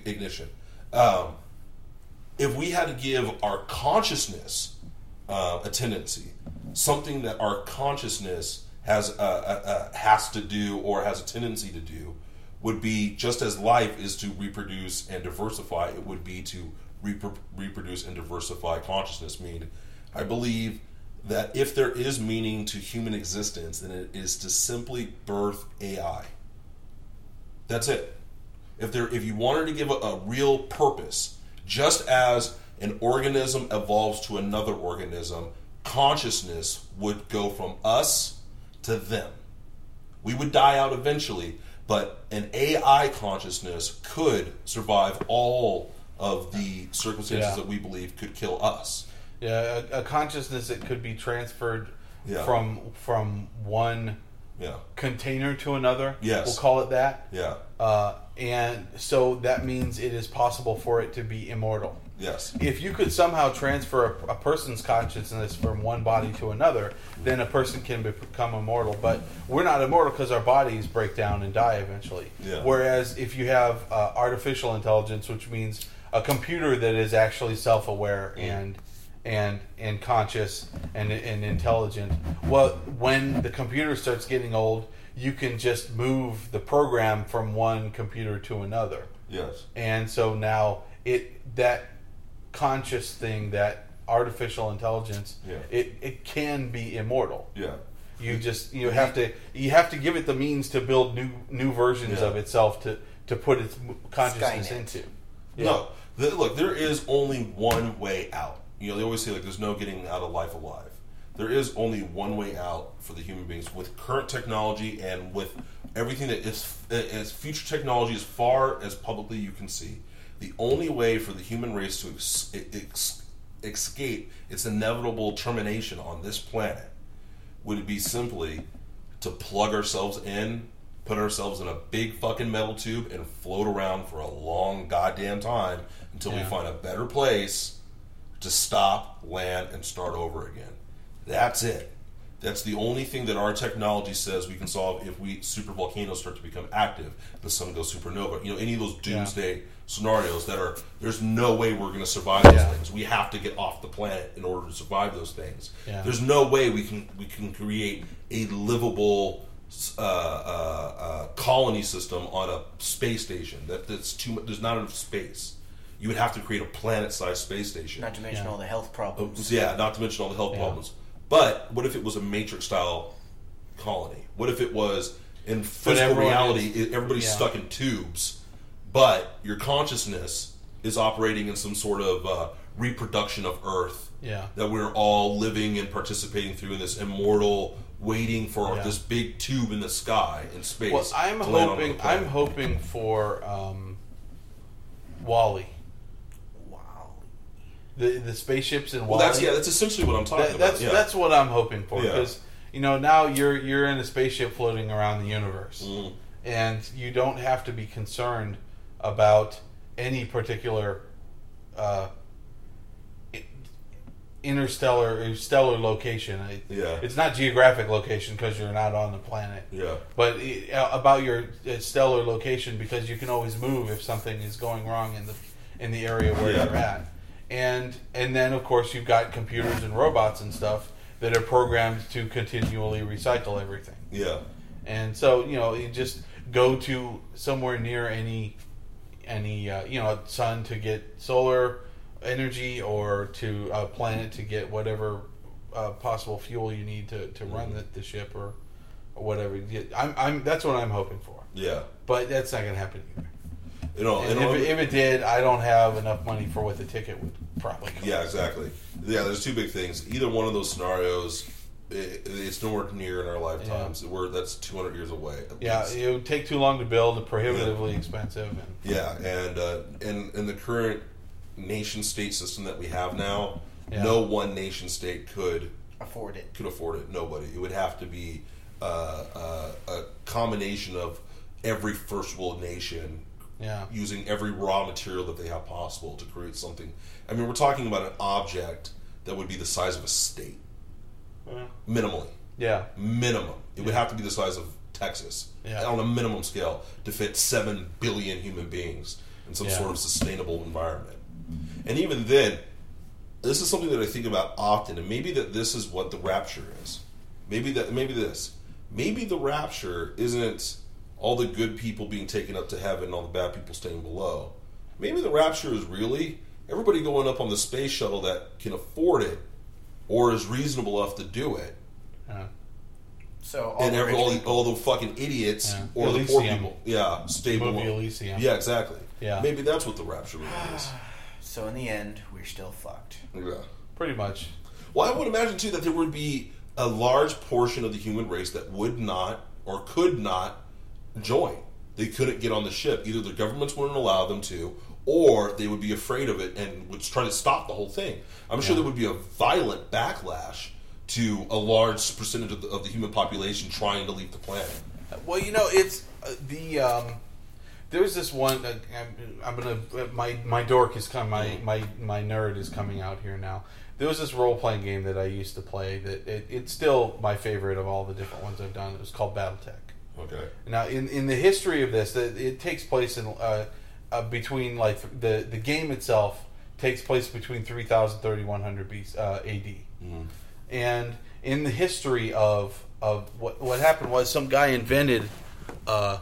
If we had to give our consciousness a tendency, something that our consciousness has to do or has a tendency to do, would be just as life is to reproduce and diversify, it would be to reproduce and diversify consciousness. Meaning, I believe that if there is meaning to human existence, then it is to simply birth AI. That's it. If you wanted to give a real purpose, just as an organism evolves to another organism, consciousness would go from us to them. We would die out eventually, but an AI consciousness could survive all of the circumstances that we believe could kill us. Yeah, a consciousness that could be transferred from one container to another. Yes. We'll call it that. Yeah. And so that means it is possible for it to be immortal. Yes. If you could somehow transfer a person's consciousness from one body to another, then a person can become immortal. But we're not immortal because our bodies break down and die eventually. Yeah. Whereas if you have artificial intelligence, which means a computer that is actually self-aware and conscious and intelligent, well, when the computer starts getting old, you can just move the program from one computer to another. Yes. And so now that conscious thing, that artificial intelligence, it can be immortal. Yeah. You have to give it the means to build new versions of itself to put its consciousness into. Yeah. No, look, there is only one way out. They always say there's no getting out of life alive. There is only one way out for the human beings with current technology and with everything that is future technology as far as publicly you can see. The only way for the human race to escape its inevitable termination on this planet would be simply to plug ourselves in, put ourselves in a big fucking metal tube, and float around for a long goddamn time until we find a better place to stop, land, and start over again. That's it. That's the only thing that our technology says we can solve if super volcanoes start to become active, the sun goes supernova. Any of those doomsday scenarios there's no way we're going to survive those things. We have to get off the planet in order to survive those things. Yeah. There's no way we can create a livable colony system on a space station. That's too much. There's not enough space. You would have to create a planet-sized space station. Not to mention all the health problems. Not to mention all the health problems. But what if it was a Matrix-style colony? What if it was, in physical reality, everybody's stuck in tubes, but your consciousness is operating in some sort of reproduction of Earth that we're all living and participating through in this immortal, waiting for this big tube in the sky in space. Well, I'm hoping for WALL-E. The spaceships in WALL-E. Well, that's essentially what I'm talking about. That's what I'm hoping for, because now you're in a spaceship floating around the universe, and you don't have to be concerned about any particular interstellar or stellar location. It's not geographic location because you're not on the planet. But about your stellar location, because you can always move if something is going wrong in the area where you're at. And then, of course, you've got computers and robots and stuff that are programmed to continually recycle everything. Yeah. And so, you just go to somewhere near any sun to get solar energy, or to a planet to get whatever possible fuel you need to run the ship or whatever. That's what I'm hoping for. Yeah. But that's not going to happen either. If it did, I don't have enough money for what the ticket would probably cost. Yeah, exactly. Yeah, there's two big things. Either one of those scenarios, it's nowhere near in our lifetimes. That's 200 years away. It would take too long to build, prohibitively expensive. And in the current nation-state system that we have now, no one nation-state could afford it. Nobody. It would have to be a combination of every first world nation. Using every raw material that they have possible to create something. I mean, we're talking about an object that would be the size of a state. Minimally. Minimum. It would have to be the size of Texas. On a minimum scale to fit 7 billion human beings in some sort of sustainable environment. And even then, this is something that I think about often, and maybe that this is what the rapture is. Maybe the rapture isn't all the good people being taken up to heaven and all the bad people staying below. Maybe the rapture is really everybody going up on the space shuttle that can afford it or is reasonable enough to do it. So all the fucking idiots or Elysium. The poor people. Stable. Movie Elysium. Yeah, exactly. Maybe that's what the rapture really is. So in the end, we're still fucked. Yeah. Pretty much. Well, I would imagine, too, that there would be a large portion of the human race that would not or could not join. They couldn't get on the ship. Either the governments wouldn't allow them to, or they would be afraid of it and would try to stop the whole thing. I'm sure there would be a violent backlash to a large percentage of the human population trying to leave the planet. Well, it's there's this one. My dork is coming. My nerd is coming out here now. There was this role-playing game that I used to play that it's still my favorite of all the different ones I've done. It was called BattleTech. Okay. Now, in the history of this, it takes place in between the game itself takes place between 3000 3100 AD, and in the history of what happened was some guy invented a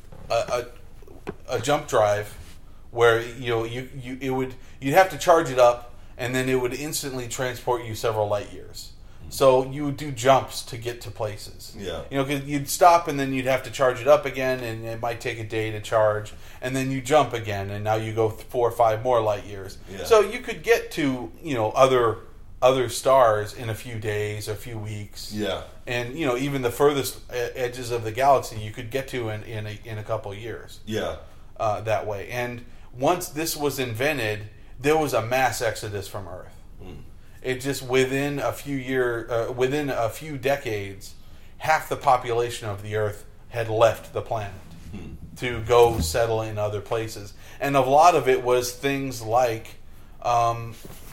jump drive where you'd have to charge it up. And then it would instantly transport you several light years. So you would do jumps to get to places. Yeah. Because you'd stop and then you'd have to charge it up again, and it might take a day to charge. And then you jump again, and now you go 4 or 5 more light years. Yeah. So you could get to other stars in a few days or a few weeks. Yeah. And even the furthest edges of the galaxy you could get to in a couple of years. Yeah. That way. And once this was invented, there was a mass exodus from Earth. It just within a few decades, half the population of the Earth had left the planet to go settle in other places, and a lot of it was things like, a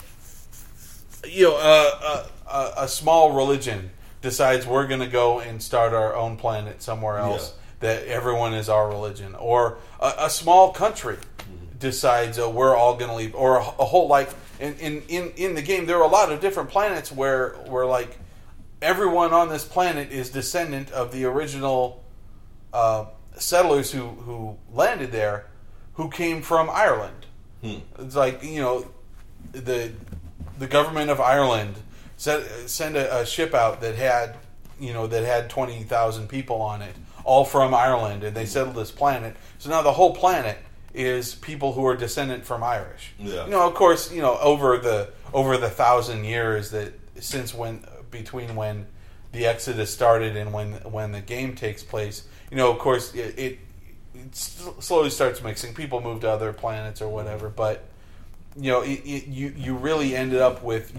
small religion decides we're going to go and start our own planet somewhere else that everyone is our religion, or a small country decides we're all going to leave, or a whole in the game there are a lot of different planets where like everyone on this planet is descendant of the original settlers who landed there, who came from Ireland. It's like the government of Ireland send a ship out that had 20,000 people on it, all from Ireland, and they settled this planet. So now the whole planet is people who are descendant from Irish. Yeah. Of course, over the 1,000 years that between when the Exodus started and when the game takes place, of course it slowly starts mixing. People move to other planets or whatever, but you really ended up with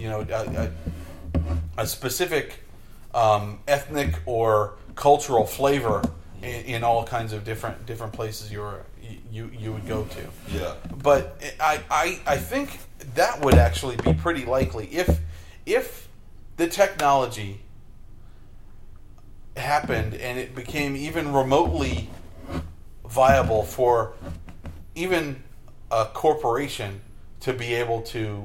a specific ethnic or cultural flavor in all kinds of different places you would go to. Yeah. But I think that would actually be pretty likely if the technology happened and it became even remotely viable for even a corporation to be able to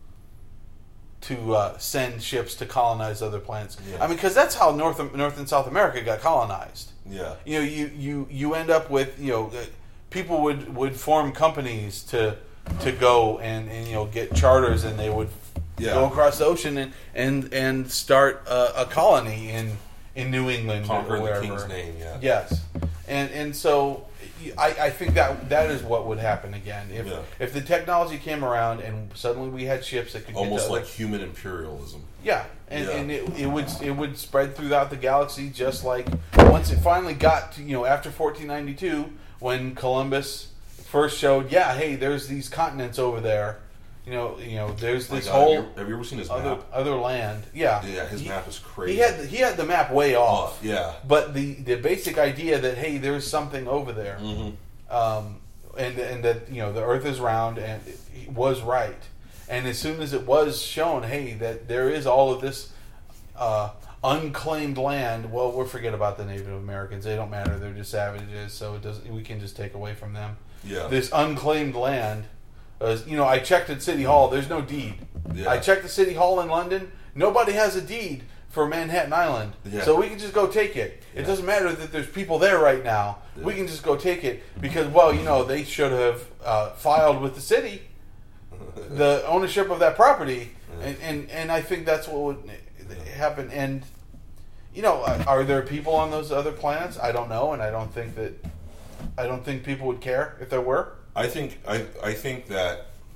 send ships to colonize other planets. Yeah. I mean, because that's how North and South America got colonized. Yeah. You end up with people would form companies to go and get charters, and they would go across the ocean and start a colony in New England Conquer or wherever. the king's name. Yeah. Yes, and so I think that is what would happen again if the technology came around and suddenly we had ships that could almost get to like human imperialism. Yeah, and it would spread throughout the galaxy, just like once it finally got to after 1492 when Columbus first showed hey, there's these continents over there. There's this whole. Have you ever seen his map? Other land? Yeah. Yeah, his map is crazy. He had the map way off. Yeah. But the basic idea that there's something over there, and that the Earth is round, and it was right. And as soon as it was shown, that there is all of this unclaimed land, well, we'll forget about the Native Americans. They don't matter. They're just savages. So we can just take away from them. Yeah. This unclaimed land. I checked at City Hall. There's no deed. Yeah. I checked the City Hall in London. Nobody has a deed for Manhattan Island. Yeah. So we can just go take it. It doesn't matter that there's people there right now. Yeah. We can just go take it because, they should have filed with the city the ownership of that property. And I think that's what would happen. And, are there people on those other planets? I don't know, and I don't think people would care if there were. I think that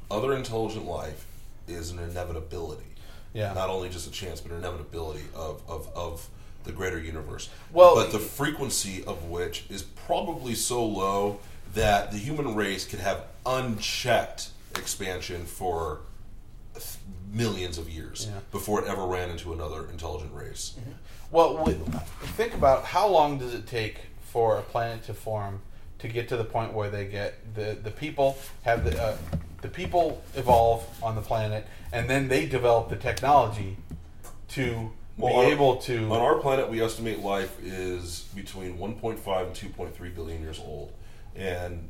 other intelligent life is an inevitability. Yeah. Not only just a chance, but an inevitability of the greater universe. Well, but the frequency of which is probably so low that the human race could have unchecked expansion for millions of years before it ever ran into another intelligent race. Mm-hmm. Well, think about how long does it take for a planet to form to get to the point where they get the people have the people evolve on the planet, and then they develop the technology to be able to. On our planet, we estimate life is between 1.5 and 2.3 billion years old, and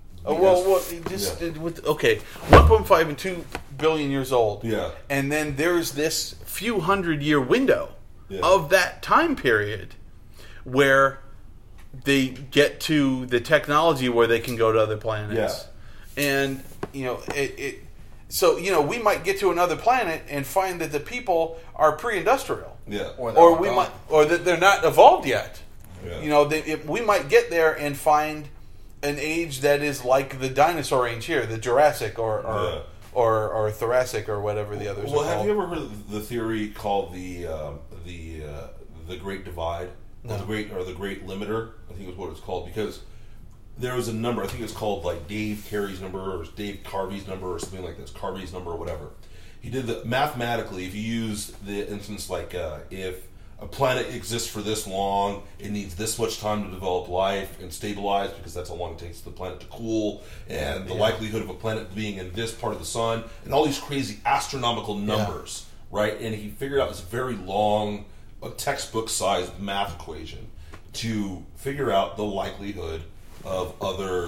1.5 and 2 billion years old. Yeah, and then there's this few 100-year window of that time period where they get to the technology where they can go to other planets. Yeah. And, so, we might get to another planet and find that the people are pre-industrial. Yeah. Or that they're not evolved yet. Yeah. We might get there and find an age that is like the dinosaur age here, the Jurassic or Thoracic or whatever the others are called. Well, have you ever heard of the theory called the Great Divide? No. The Great Limiter, I think is what it's called, because there was a number, I think it's called like Dave Carey's number or Dave Carvey's number or something like this, Carvey's number or whatever. He did that mathematically. If you use the instance like if a planet exists for this long, it needs this much time to develop life and stabilize, because that's how long it takes the planet to cool, and the likelihood of a planet being in this part of the sun, and all these crazy astronomical numbers, right? And he figured out this very long, textbook-sized math equation to figure out the likelihood of other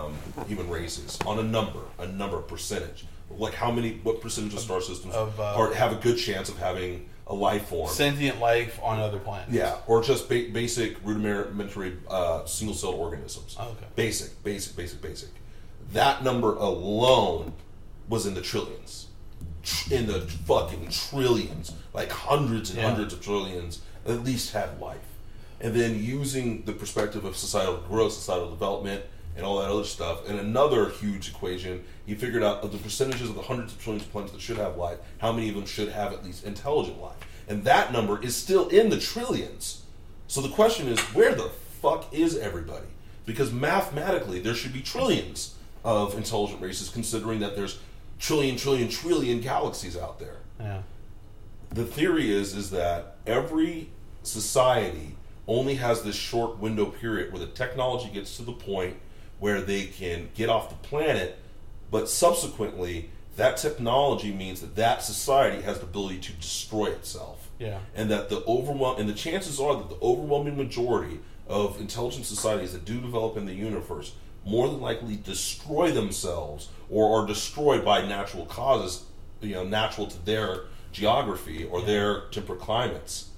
human races on a number, percentage. Like what percentage of star systems have a good chance of having a life form, sentient life on other planets. Yeah, or just basic rudimentary single-celled organisms. Oh, okay. Basic. That number alone was in the trillions. In the fucking trillions. Like hundreds and hundreds of trillions at least had life. And then using the perspective of societal growth, societal development, and all that other stuff, and another huge equation, he figured out of the percentages of the hundreds of trillions of planets that should have life, how many of them should have at least intelligent life. And that number is still in the trillions. So the question is, where the fuck is everybody? Because mathematically, there should be trillions of intelligent races, considering that there's trillion galaxies out there. Yeah. The theory is that every society only has this short window period where the technology gets to the point where they can get off the planet, but subsequently that technology means that society has the ability to destroy itself. Yeah. And that the chances are that the overwhelming majority of intelligent societies that do develop in the universe more than likely destroy themselves or are destroyed by natural causes, natural to their geography or their temperate climates,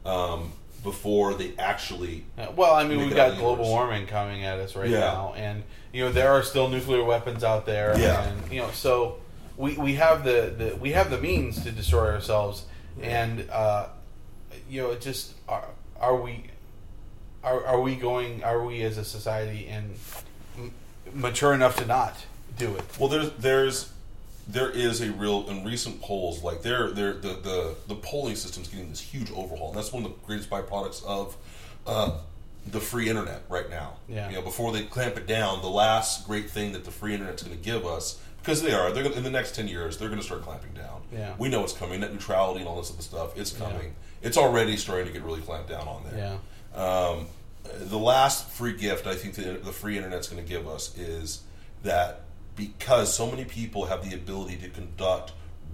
before they actually. Well, I mean, we've got global warming coming at us right now, and there are still nuclear weapons out there, and so we have the means to destroy ourselves, and just are we as a society and mature enough to not do it? Well, there is a real, in recent polls, like the polling system's getting this huge overhaul, and that's one of the greatest byproducts of the free internet right now. Yeah. Before they clamp it down, the last great thing that the free internet's going to give us, because they're in the next 10 years, they're going to start clamping down. Yeah. We know it's coming, net neutrality and all this other stuff, it's coming. Yeah. It's already starting to get really clamped down on there. Yeah. The last free gift I think the free internet's going to give us is that because so many people have the ability to conduct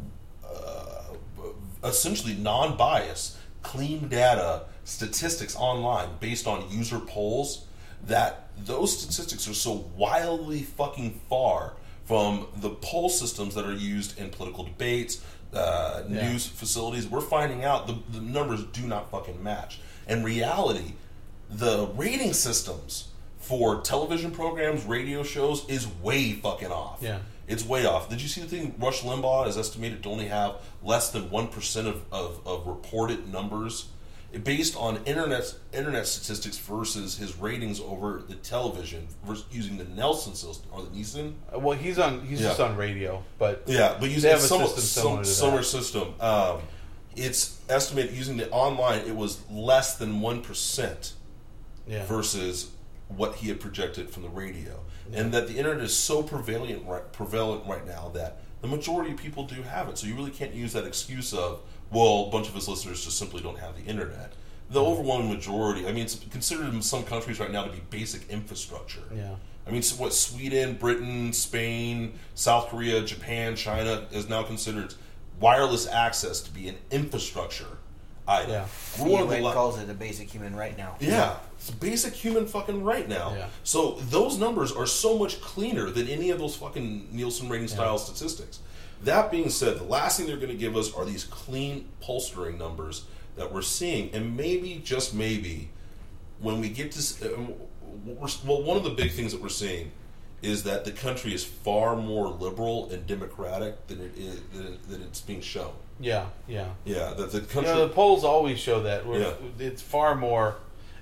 essentially non-biased, clean data statistics online based on user polls, that those statistics are so wildly fucking far from the poll systems that are used in political debates, news facilities. We're finding out the numbers do not fucking match. In reality, the rating systems for television programs, radio shows, is way fucking off. Yeah. It's way off. Did you see the thing? Rush Limbaugh is estimated to only have less than 1% of reported numbers based on internet statistics versus his ratings over the television versus using the Nelson system or the Nielsen. Well, he's just on radio, but but using a similar system. It's estimated using the online. It was less than 1% versus what he had projected from the radio, and that the internet is so prevalent right now that the majority of people do have it. So you really can't use that excuse of, well, a bunch of his listeners just simply don't have the internet. The overwhelming majority, I mean, it's considered in some countries right now to be basic infrastructure. Yeah. I mean, what Sweden, Britain, Spain, South Korea, Japan, China is now considered wireless access to be an infrastructure item. Yeah. The UN calls it a basic human right now. Yeah. It's a basic human fucking right now. Yeah. So those numbers are so much cleaner than any of those fucking Nielsen rating style statistics. That being said, the last thing they're going to give us are these clean pollstering numbers that we're seeing, and maybe, just maybe, when we get to... Well, one of the big things that we're seeing is that the country is far more liberal and democratic than than it's being shown. Yeah. That the country... the polls always show that. It's far more...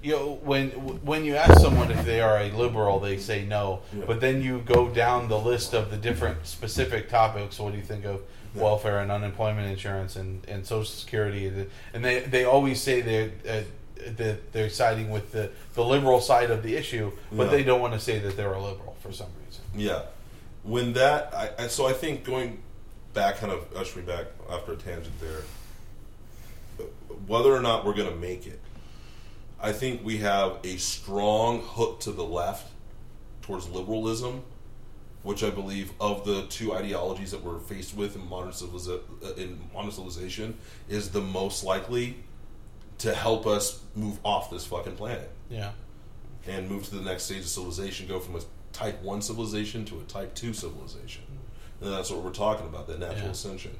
when you ask someone if they are a liberal, they say no. Yeah. But then you go down the list of the different specific topics. What do you think of welfare and unemployment insurance and Social Security? And they always say they're siding with the liberal side of the issue, but they don't want to say that they're a liberal for some reason. Yeah. When that... So I think going back, kind of ushering back after a tangent there, whether or not we're going to make it, I think we have a strong hook to the left towards liberalism, which I believe of the two ideologies that we're faced with in modern civilization is the most likely to help us move off this fucking planet. Yeah. And move to the next stage of civilization, go from a type 1 civilization to a type 2 civilization. And that's what we're talking about, the natural ascension.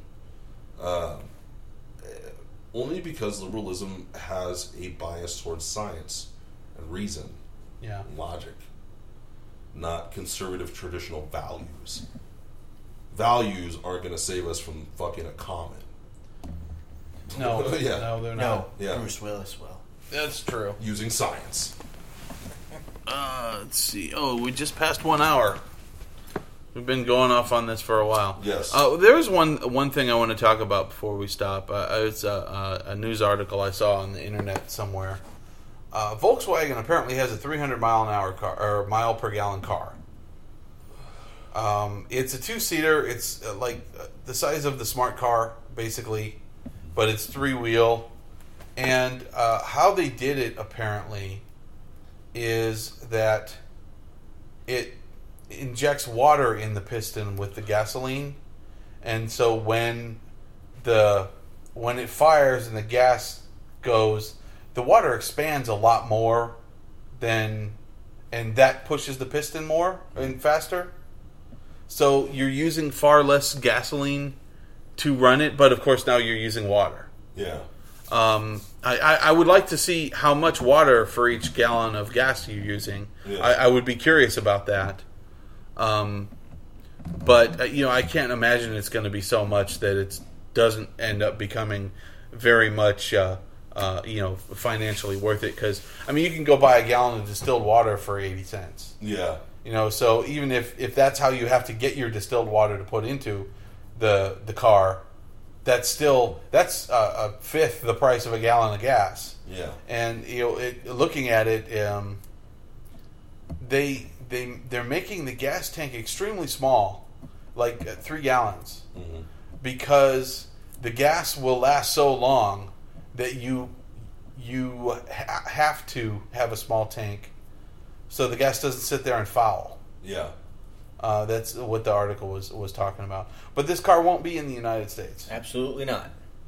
Only because liberalism has a bias towards science and reason and logic, not conservative traditional values. Values aren't going to save us from fucking a comet. No, no, they're not. No, yeah. Bruce Willis will. That's true. Using science. Let's see. Oh, we just passed 1 hour. We've been going off on this for a while. Yes. There was one thing I want to talk about before we stop. It's a news article I saw on the internet somewhere. Volkswagen apparently has a 300 mile per gallon car. It's a 2-seater. It's like the size of the smart car, basically, but it's 3-wheel. And how they did it apparently is that it injects water in the piston with the gasoline, and so when it fires and the gas goes, the water expands a lot more and that pushes the piston more and faster. So you're using far less gasoline to run it, but of course now you're using water. Yeah. I would like to see how much water for each gallon of gas you're using. Yeah. I would be curious about that. But I can't imagine it's going to be so much that it doesn't end up becoming very much, financially worth it. Because you can go buy a gallon of distilled water for 80 cents. Yeah. So even if that's how you have to get your distilled water to put into the car, that's a fifth the price of a gallon of gas. Yeah. And looking at it, they're making the gas tank extremely small, like 3 gallons, because the gas will last so long that you have to have a small tank so the gas doesn't sit there and foul. Yeah. That's what the article was talking about. But this car won't be in the United States. Absolutely not.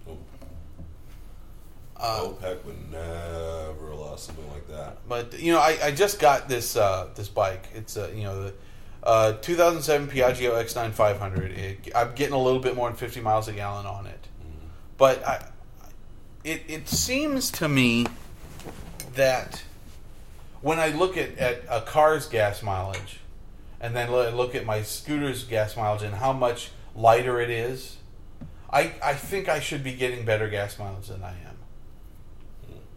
OPEC would never allow something like that. But I just got this bike. It's the 2007 Piaggio X9 500. I'm getting a little bit more than 50 miles a gallon on it. But it seems to me that when I look at a car's gas mileage, and then look at my scooter's gas mileage and how much lighter it is, I think I should be getting better gas mileage than I am.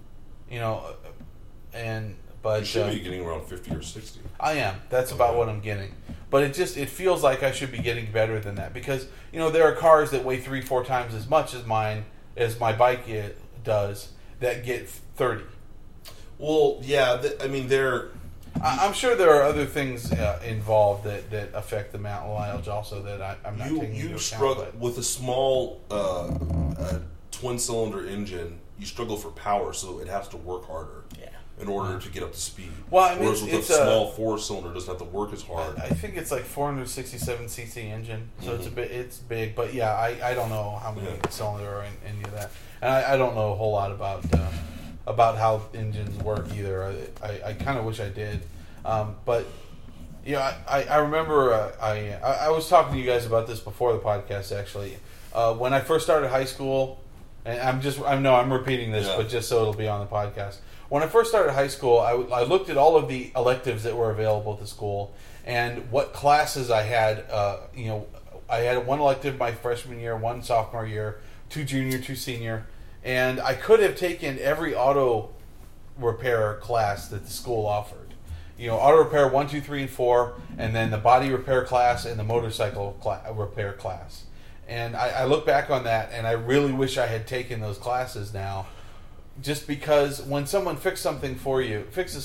But you should be getting around 50 or 60. I am. That's about what I'm getting. But it feels like I should be getting better than that because there are cars that weigh 3-4 times as much as my bike does that get 30. Well, yeah. I'm sure there are other things involved that affect the mileage also that I'm not taking into account. You struggle with a small twin-cylinder engine. You struggle for power, so it has to work harder. Yeah. In order to get up to speed. Well, whereas with a small 4-cylinder, it doesn't have to work as hard. I think it's like 467cc engine, so it's big. But yeah, I don't know how many cylinder or any of that, and I don't know a whole lot about how engines work either. I kind of wish I did, but I remember I was talking to you guys about this before the podcast actually. When I first started high school, and I'm repeating this, but just so it'll be on the podcast. When I first started high school, I looked at all of the electives that were available at the school and what classes I had. I had one elective my freshman year, one sophomore year, 2 junior, 2 senior, and I could have taken every auto repair class that the school offered. Auto repair 1, 2, 3, and 4, and then the body repair class and the motorcycle repair class. And I look back on that, and I really wish I had taken those classes now. Just because when someone fixes something for you,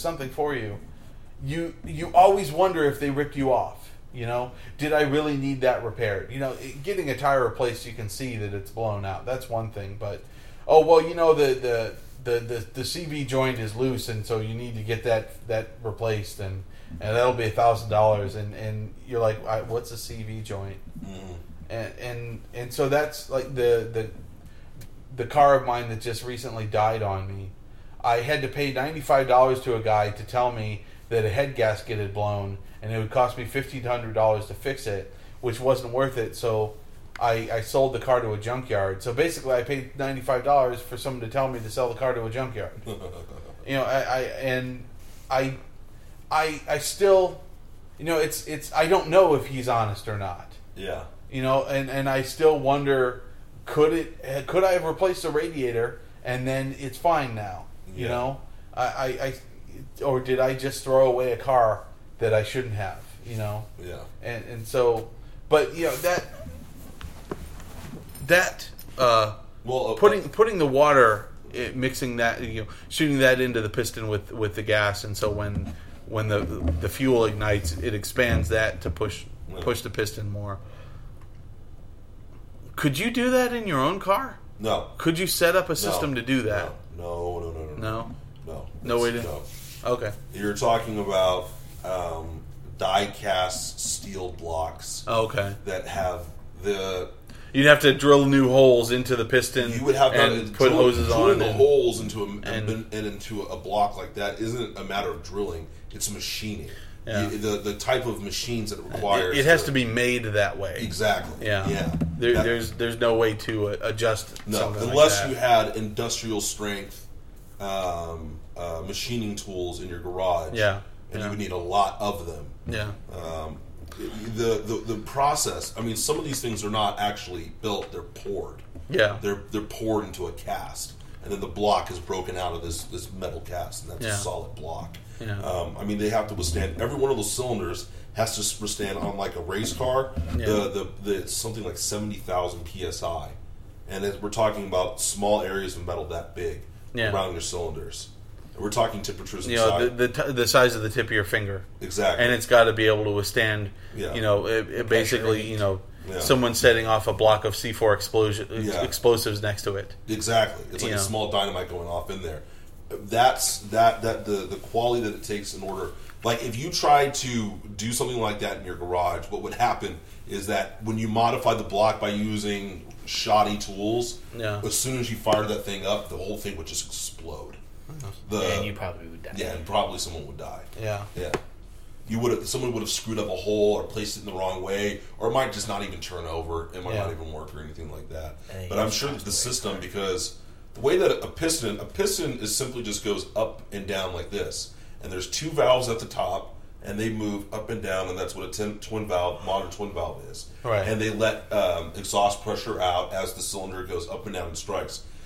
you always wonder if they ripped you off. Did I really need that repaired? Getting a tire replaced, you can see that it's blown out. That's one thing. But the CV joint is loose, and so you need to get that replaced, and that'll be $1,000. And you're like, what's a CV joint? Mm-hmm. And so that's like the car of mine that just recently died on me. I had to pay $95 to a guy to tell me that a head gasket had blown, and it would cost me $1,500 to fix it, which wasn't worth it. So I sold the car to a junkyard. So basically, I paid $95 for someone to tell me to sell the car to a junkyard. I still, it's I don't know if he's honest or not. Yeah. And I still wonder. Could I have replaced the radiator and then it's fine now? Or did I just throw away a car that I shouldn't have? Yeah. And so, but putting the water, mixing that, shooting that into the piston with the gas, and so when the fuel ignites, it expands that to push the piston more. Could you do that in your own car? No. Could you set up a system to do that? No. No way to. No. Okay. You're talking about die-cast steel blocks. Okay. That have the. You'd have to drill new holes into the piston. You would have and put hoses on. Drilling the holes into a block like that isn't a matter of drilling; it's machining. Yeah. The type of machines that it requires. It has to be made that way. Exactly. Yeah. There's no way to adjust. Unless you had industrial strength machining tools in your garage. Yeah. And you would need a lot of them. Yeah. The process. I mean, some of these things are not actually built; they're poured. Yeah. They're poured into a cast, and then the block is broken out of this metal cast, and that's a solid block. Yeah. I mean, they have to withstand. Every one of those cylinders has to withstand on like a race car. Yeah. It's something like 70,000 psi, and we're talking about small areas of metal that big around your cylinders. We're talking temperatures inside. The size of the tip of your finger. Exactly. And it's got to be able to withstand. Basically, someone setting off a block of C4 explosives next to it. Exactly. It's like a small dynamite going off in there. That's the quality that it takes in order. Like if you tried to do something like that in your garage, what would happen is that when you modify the block by using shoddy tools, as soon as you fire that thing up, the whole thing would just explode. And you probably would die. Yeah, and probably someone would die. Yeah. Someone would have screwed up a hole or placed it in the wrong way, or it might just not even turn over. It might not even work or anything like that. But I'm sure that the system, because the way that a piston is simply just goes up and down like this, and there's 2 valves at the top, and they move up and down, and that's what a modern twin valve is. Right. And they let exhaust pressure out as the cylinder goes up and down and strikes.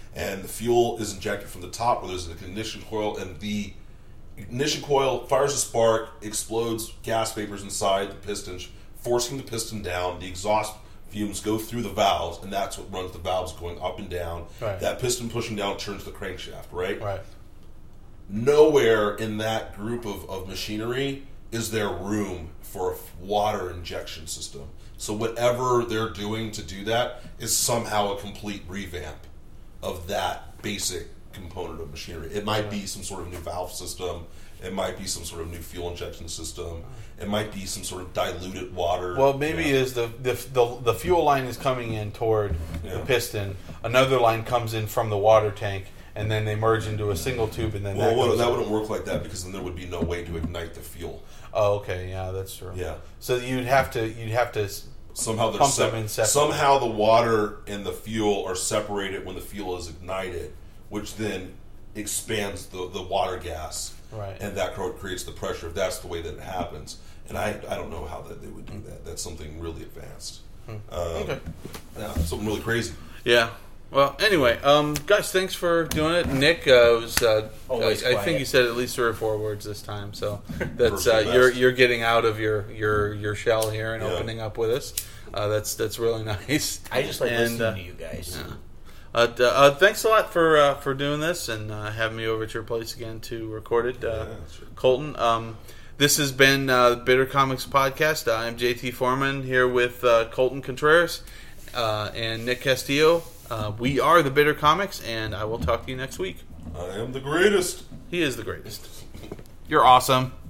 and the fuel is injected from the top where there's an ignition coil, and the ignition coil fires a spark, explodes gas vapors inside the piston, forcing the piston down. The exhaust fumes go through the valves, and that's what runs the valves going up and down. Right. That piston pushing down turns the crankshaft, right? Right. Nowhere in that group of machinery is there room for a water injection system. So whatever they're doing to do that is somehow a complete revamp of that basic component of machinery. It might be some sort of new valve system. It might be some sort of new fuel injection system. It might be some sort of diluted water. Well, maybe is the fuel line is coming in toward the piston. Another line comes in from the water tank, and then they merge into a single tube, and then that wouldn't work like that because then there would be no way to ignite the fuel. Oh, okay, yeah, that's true. Yeah, so you'd have to somehow pump them in separate. Somehow the water and the fuel are separated when the fuel is ignited, which then expands the water gas, right? And that creates the pressure. If that's the way that it happens, and I don't know how that they would do that. That's something really advanced. Okay, yeah, something really crazy. Yeah. Well, anyway, guys, thanks for doing it. Nick was, I think you said at least 3 or 4 words this time, so that's you're getting out of your shell here and opening up with us. That's really nice. I just like listening to you guys. Yeah. Thanks a lot for doing this and having me over at your place again to record it, sure. Colton. This has been the Bitter Comics Podcast. I'm JT Foreman here with Colton Contreras and Nick Castillo. We are the Bitter Comics, and I will talk to you next week. I am the greatest. He is the greatest. You're awesome.